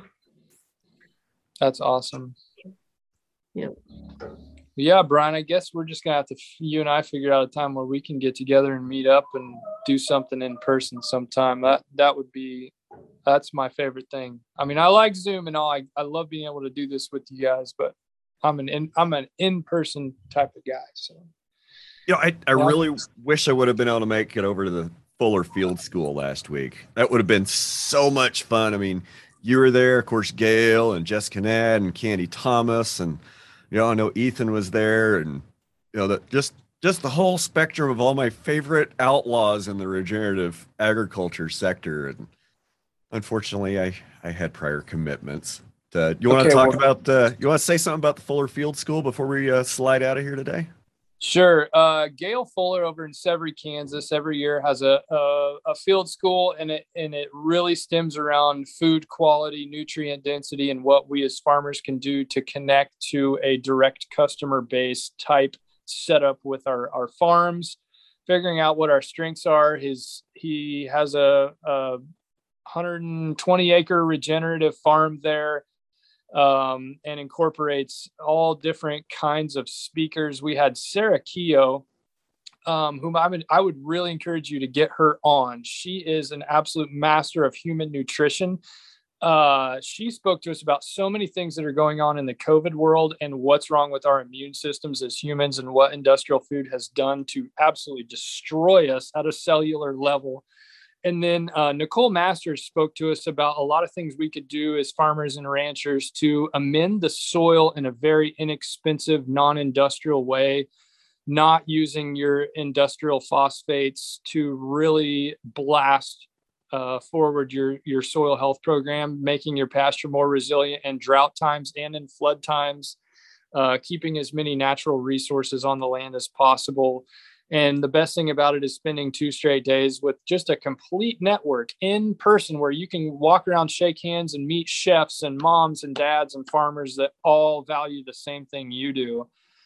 That's awesome. Yeah. Yeah, Brian, I guess we're just going to have to, you and I figure out a time where we can get together and meet up and do something in person sometime. That, that would be, that's my favorite thing. I mean, I like Zoom and all. I, I love being able to do this with you guys, but I'm an in, I'm an in-person type of guy. So, you know, I, I yeah. really wish I would have been able to make it over to the Fuller Field School last week. That would have been so much fun. I mean, you were there, of course, Gail and Jessica Ned and Candy Thomas. And, you know, I know Ethan was there, and, you know, the, just, just the whole spectrum of all my favorite outlaws in the regenerative agriculture sector. And unfortunately, I, I had prior commitments. Uh, you want okay, to talk well, about, uh, you want to say something about the Fuller Field School before we uh, slide out of here today? Sure. Uh, Gail Fuller over in Severy, Kansas, every year has a, a, a field school, and it, and it really stems around food quality, nutrient density, and what we as farmers can do to connect to a direct customer base type setup with our, our farms, figuring out what our strengths are. His, he has a, a one hundred twenty acre regenerative farm there. Um, and incorporates all different kinds of speakers. We had Sarah Keogh, um, whom I would, I would really encourage you to get her on. She is an absolute master of human nutrition. Uh, she spoke to us about so many things that are going on in the COVID world and what's wrong with our immune systems as humans and what industrial food has done to absolutely destroy us at a cellular level. And then uh, Nicole Masters spoke to us about a lot of things we could do as farmers and ranchers to amend the soil in a very inexpensive, non-industrial way, not using your industrial phosphates to really blast uh, forward your, your soil health program, making your pasture more resilient in drought times and in flood times, uh, keeping as many natural resources on the land as possible. And the best thing about it is spending two straight days with just a complete network in person where you can walk around, shake hands, and meet chefs and moms and dads and farmers that all value the same thing you do.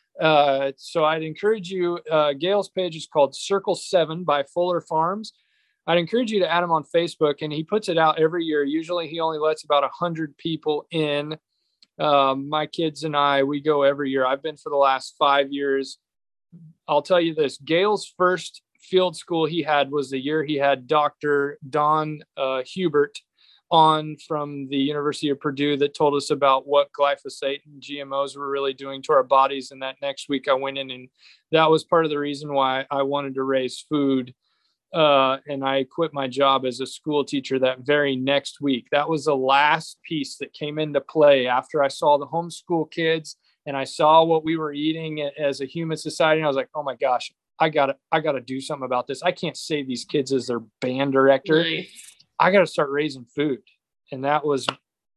Uh, so I'd encourage you, uh, Gail's page is called Circle Seven by Fuller Farms. I'd encourage you to add him on Facebook, and he puts it out every year. Usually he only lets about a hundred people in. Um, my kids and I, we go every year. I've been for the last five years. I'll tell you this, Gail's first field school he had was the year he had Doctor Don uh, Hubert on from the University of Purdue that told us about what glyphosate and G M Os were really doing to our bodies. And that next week I went in, and that was part of the reason why I wanted to raise food. Uh, and I quit my job as a school teacher that very next week. That was the last piece that came into play after I saw the homeschool kids and I saw what we were eating as a human society. And I was like, oh my gosh, I gotta, I gotta do something about this. I can't save these kids as their band director. Nice. I got to start raising food. And that was,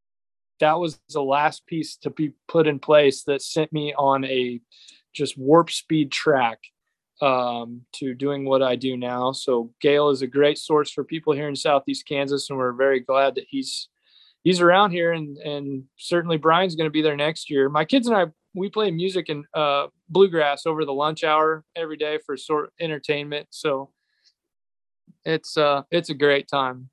that was the last piece to be put in place that sent me on a just warp speed track um, to doing what I do now. So Gail is a great source for people here in Southeast Kansas. And we're very glad that he's, he's around here, and, and certainly Brian's going to be there next year. My kids and I, we play music and uh, bluegrass over the lunch hour every day for sort of entertainment. So it's uh, it's a great time.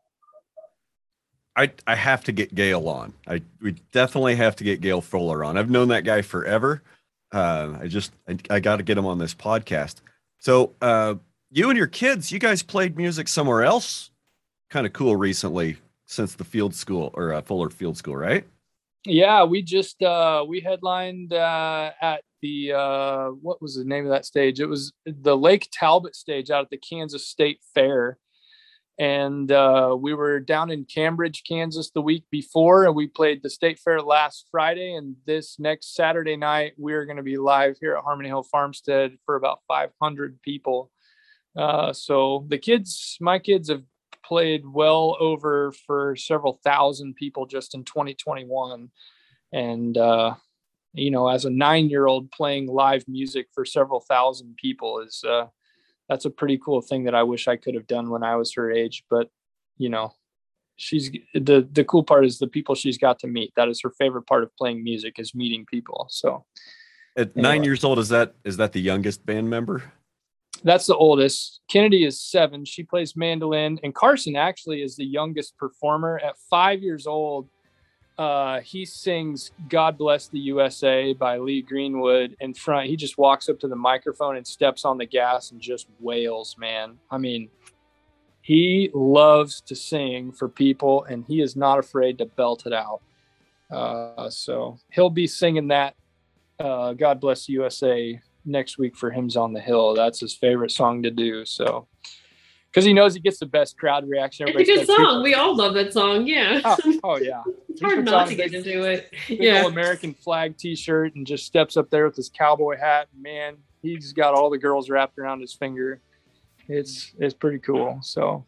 I, I have to get Gail on. I we definitely have to get Gail Fuller on. I've known that guy forever. Uh, I just I, I got to get him on this podcast. So uh, you and your kids, you guys played music somewhere else, kind of cool recently since the field school or uh, Fuller Field School, right? Yeah, we just uh, we headlined uh, at the uh, what was the name of that stage? It was the Lake Talbot stage out at the Kansas State Fair. And uh, we were down in Cambridge, Kansas the week before, and we played the State Fair last Friday. And this next Saturday night, we're going to be live here at Harmony Hill Farmstead for about five hundred people. Uh, so the kids, my kids have played well over for several thousand people just in twenty twenty-one. And, uh, you know, as a nine-year-old playing live music for several thousand people is uh, – that's a pretty cool thing that I wish I could have done when I was her age. But, you know, she's the, the cool part is the people she's got to meet. That is her favorite part of playing music, is meeting people. So at anyway. nine years old, is that, is that the youngest band member? That's the oldest. Kennedy is seven. She plays mandolin, and Carson actually is the youngest performer. At five years old, Uh, he sings God Bless the U S A by Lee Greenwood in front. He just walks up to the microphone and steps on the gas and just wails, man. I mean, he loves to sing for people, and he is not afraid to belt it out. Uh, so he'll be singing that uh, God Bless the U S A next week for Hymns on the Hill. That's his favorite song to do. So, because he knows he gets the best crowd reaction. It's a good song. We all love that song. Yeah. Oh, oh yeah. It's hard not to get big, into it. Big Yeah. old American flag T-shirt and just steps up there with his cowboy hat. Man, he's got all the girls wrapped around his finger. It's it's pretty cool. So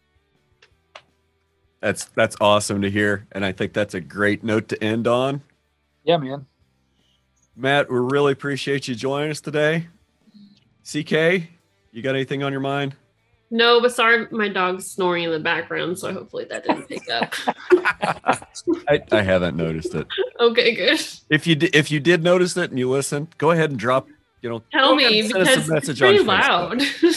that's that's awesome to hear, and I think that's a great note to end on. Yeah, man. Matt, we really appreciate you joining us today. C K, you got anything on your mind? No, but sorry, my dog's snoring in the background, so hopefully that didn't pick up. I, I haven't noticed it. Okay, good. If you did, if you did notice it and you listen, go ahead and drop. You know, tell me because it's pretty loud.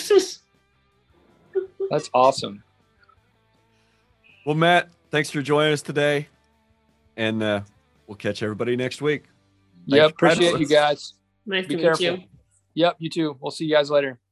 That's awesome. Well, Matt, thanks for joining us today, and uh, we'll catch everybody next week. Yep, appreciate you guys. Nice Be to careful. meet you. Yep, you too. We'll see you guys later.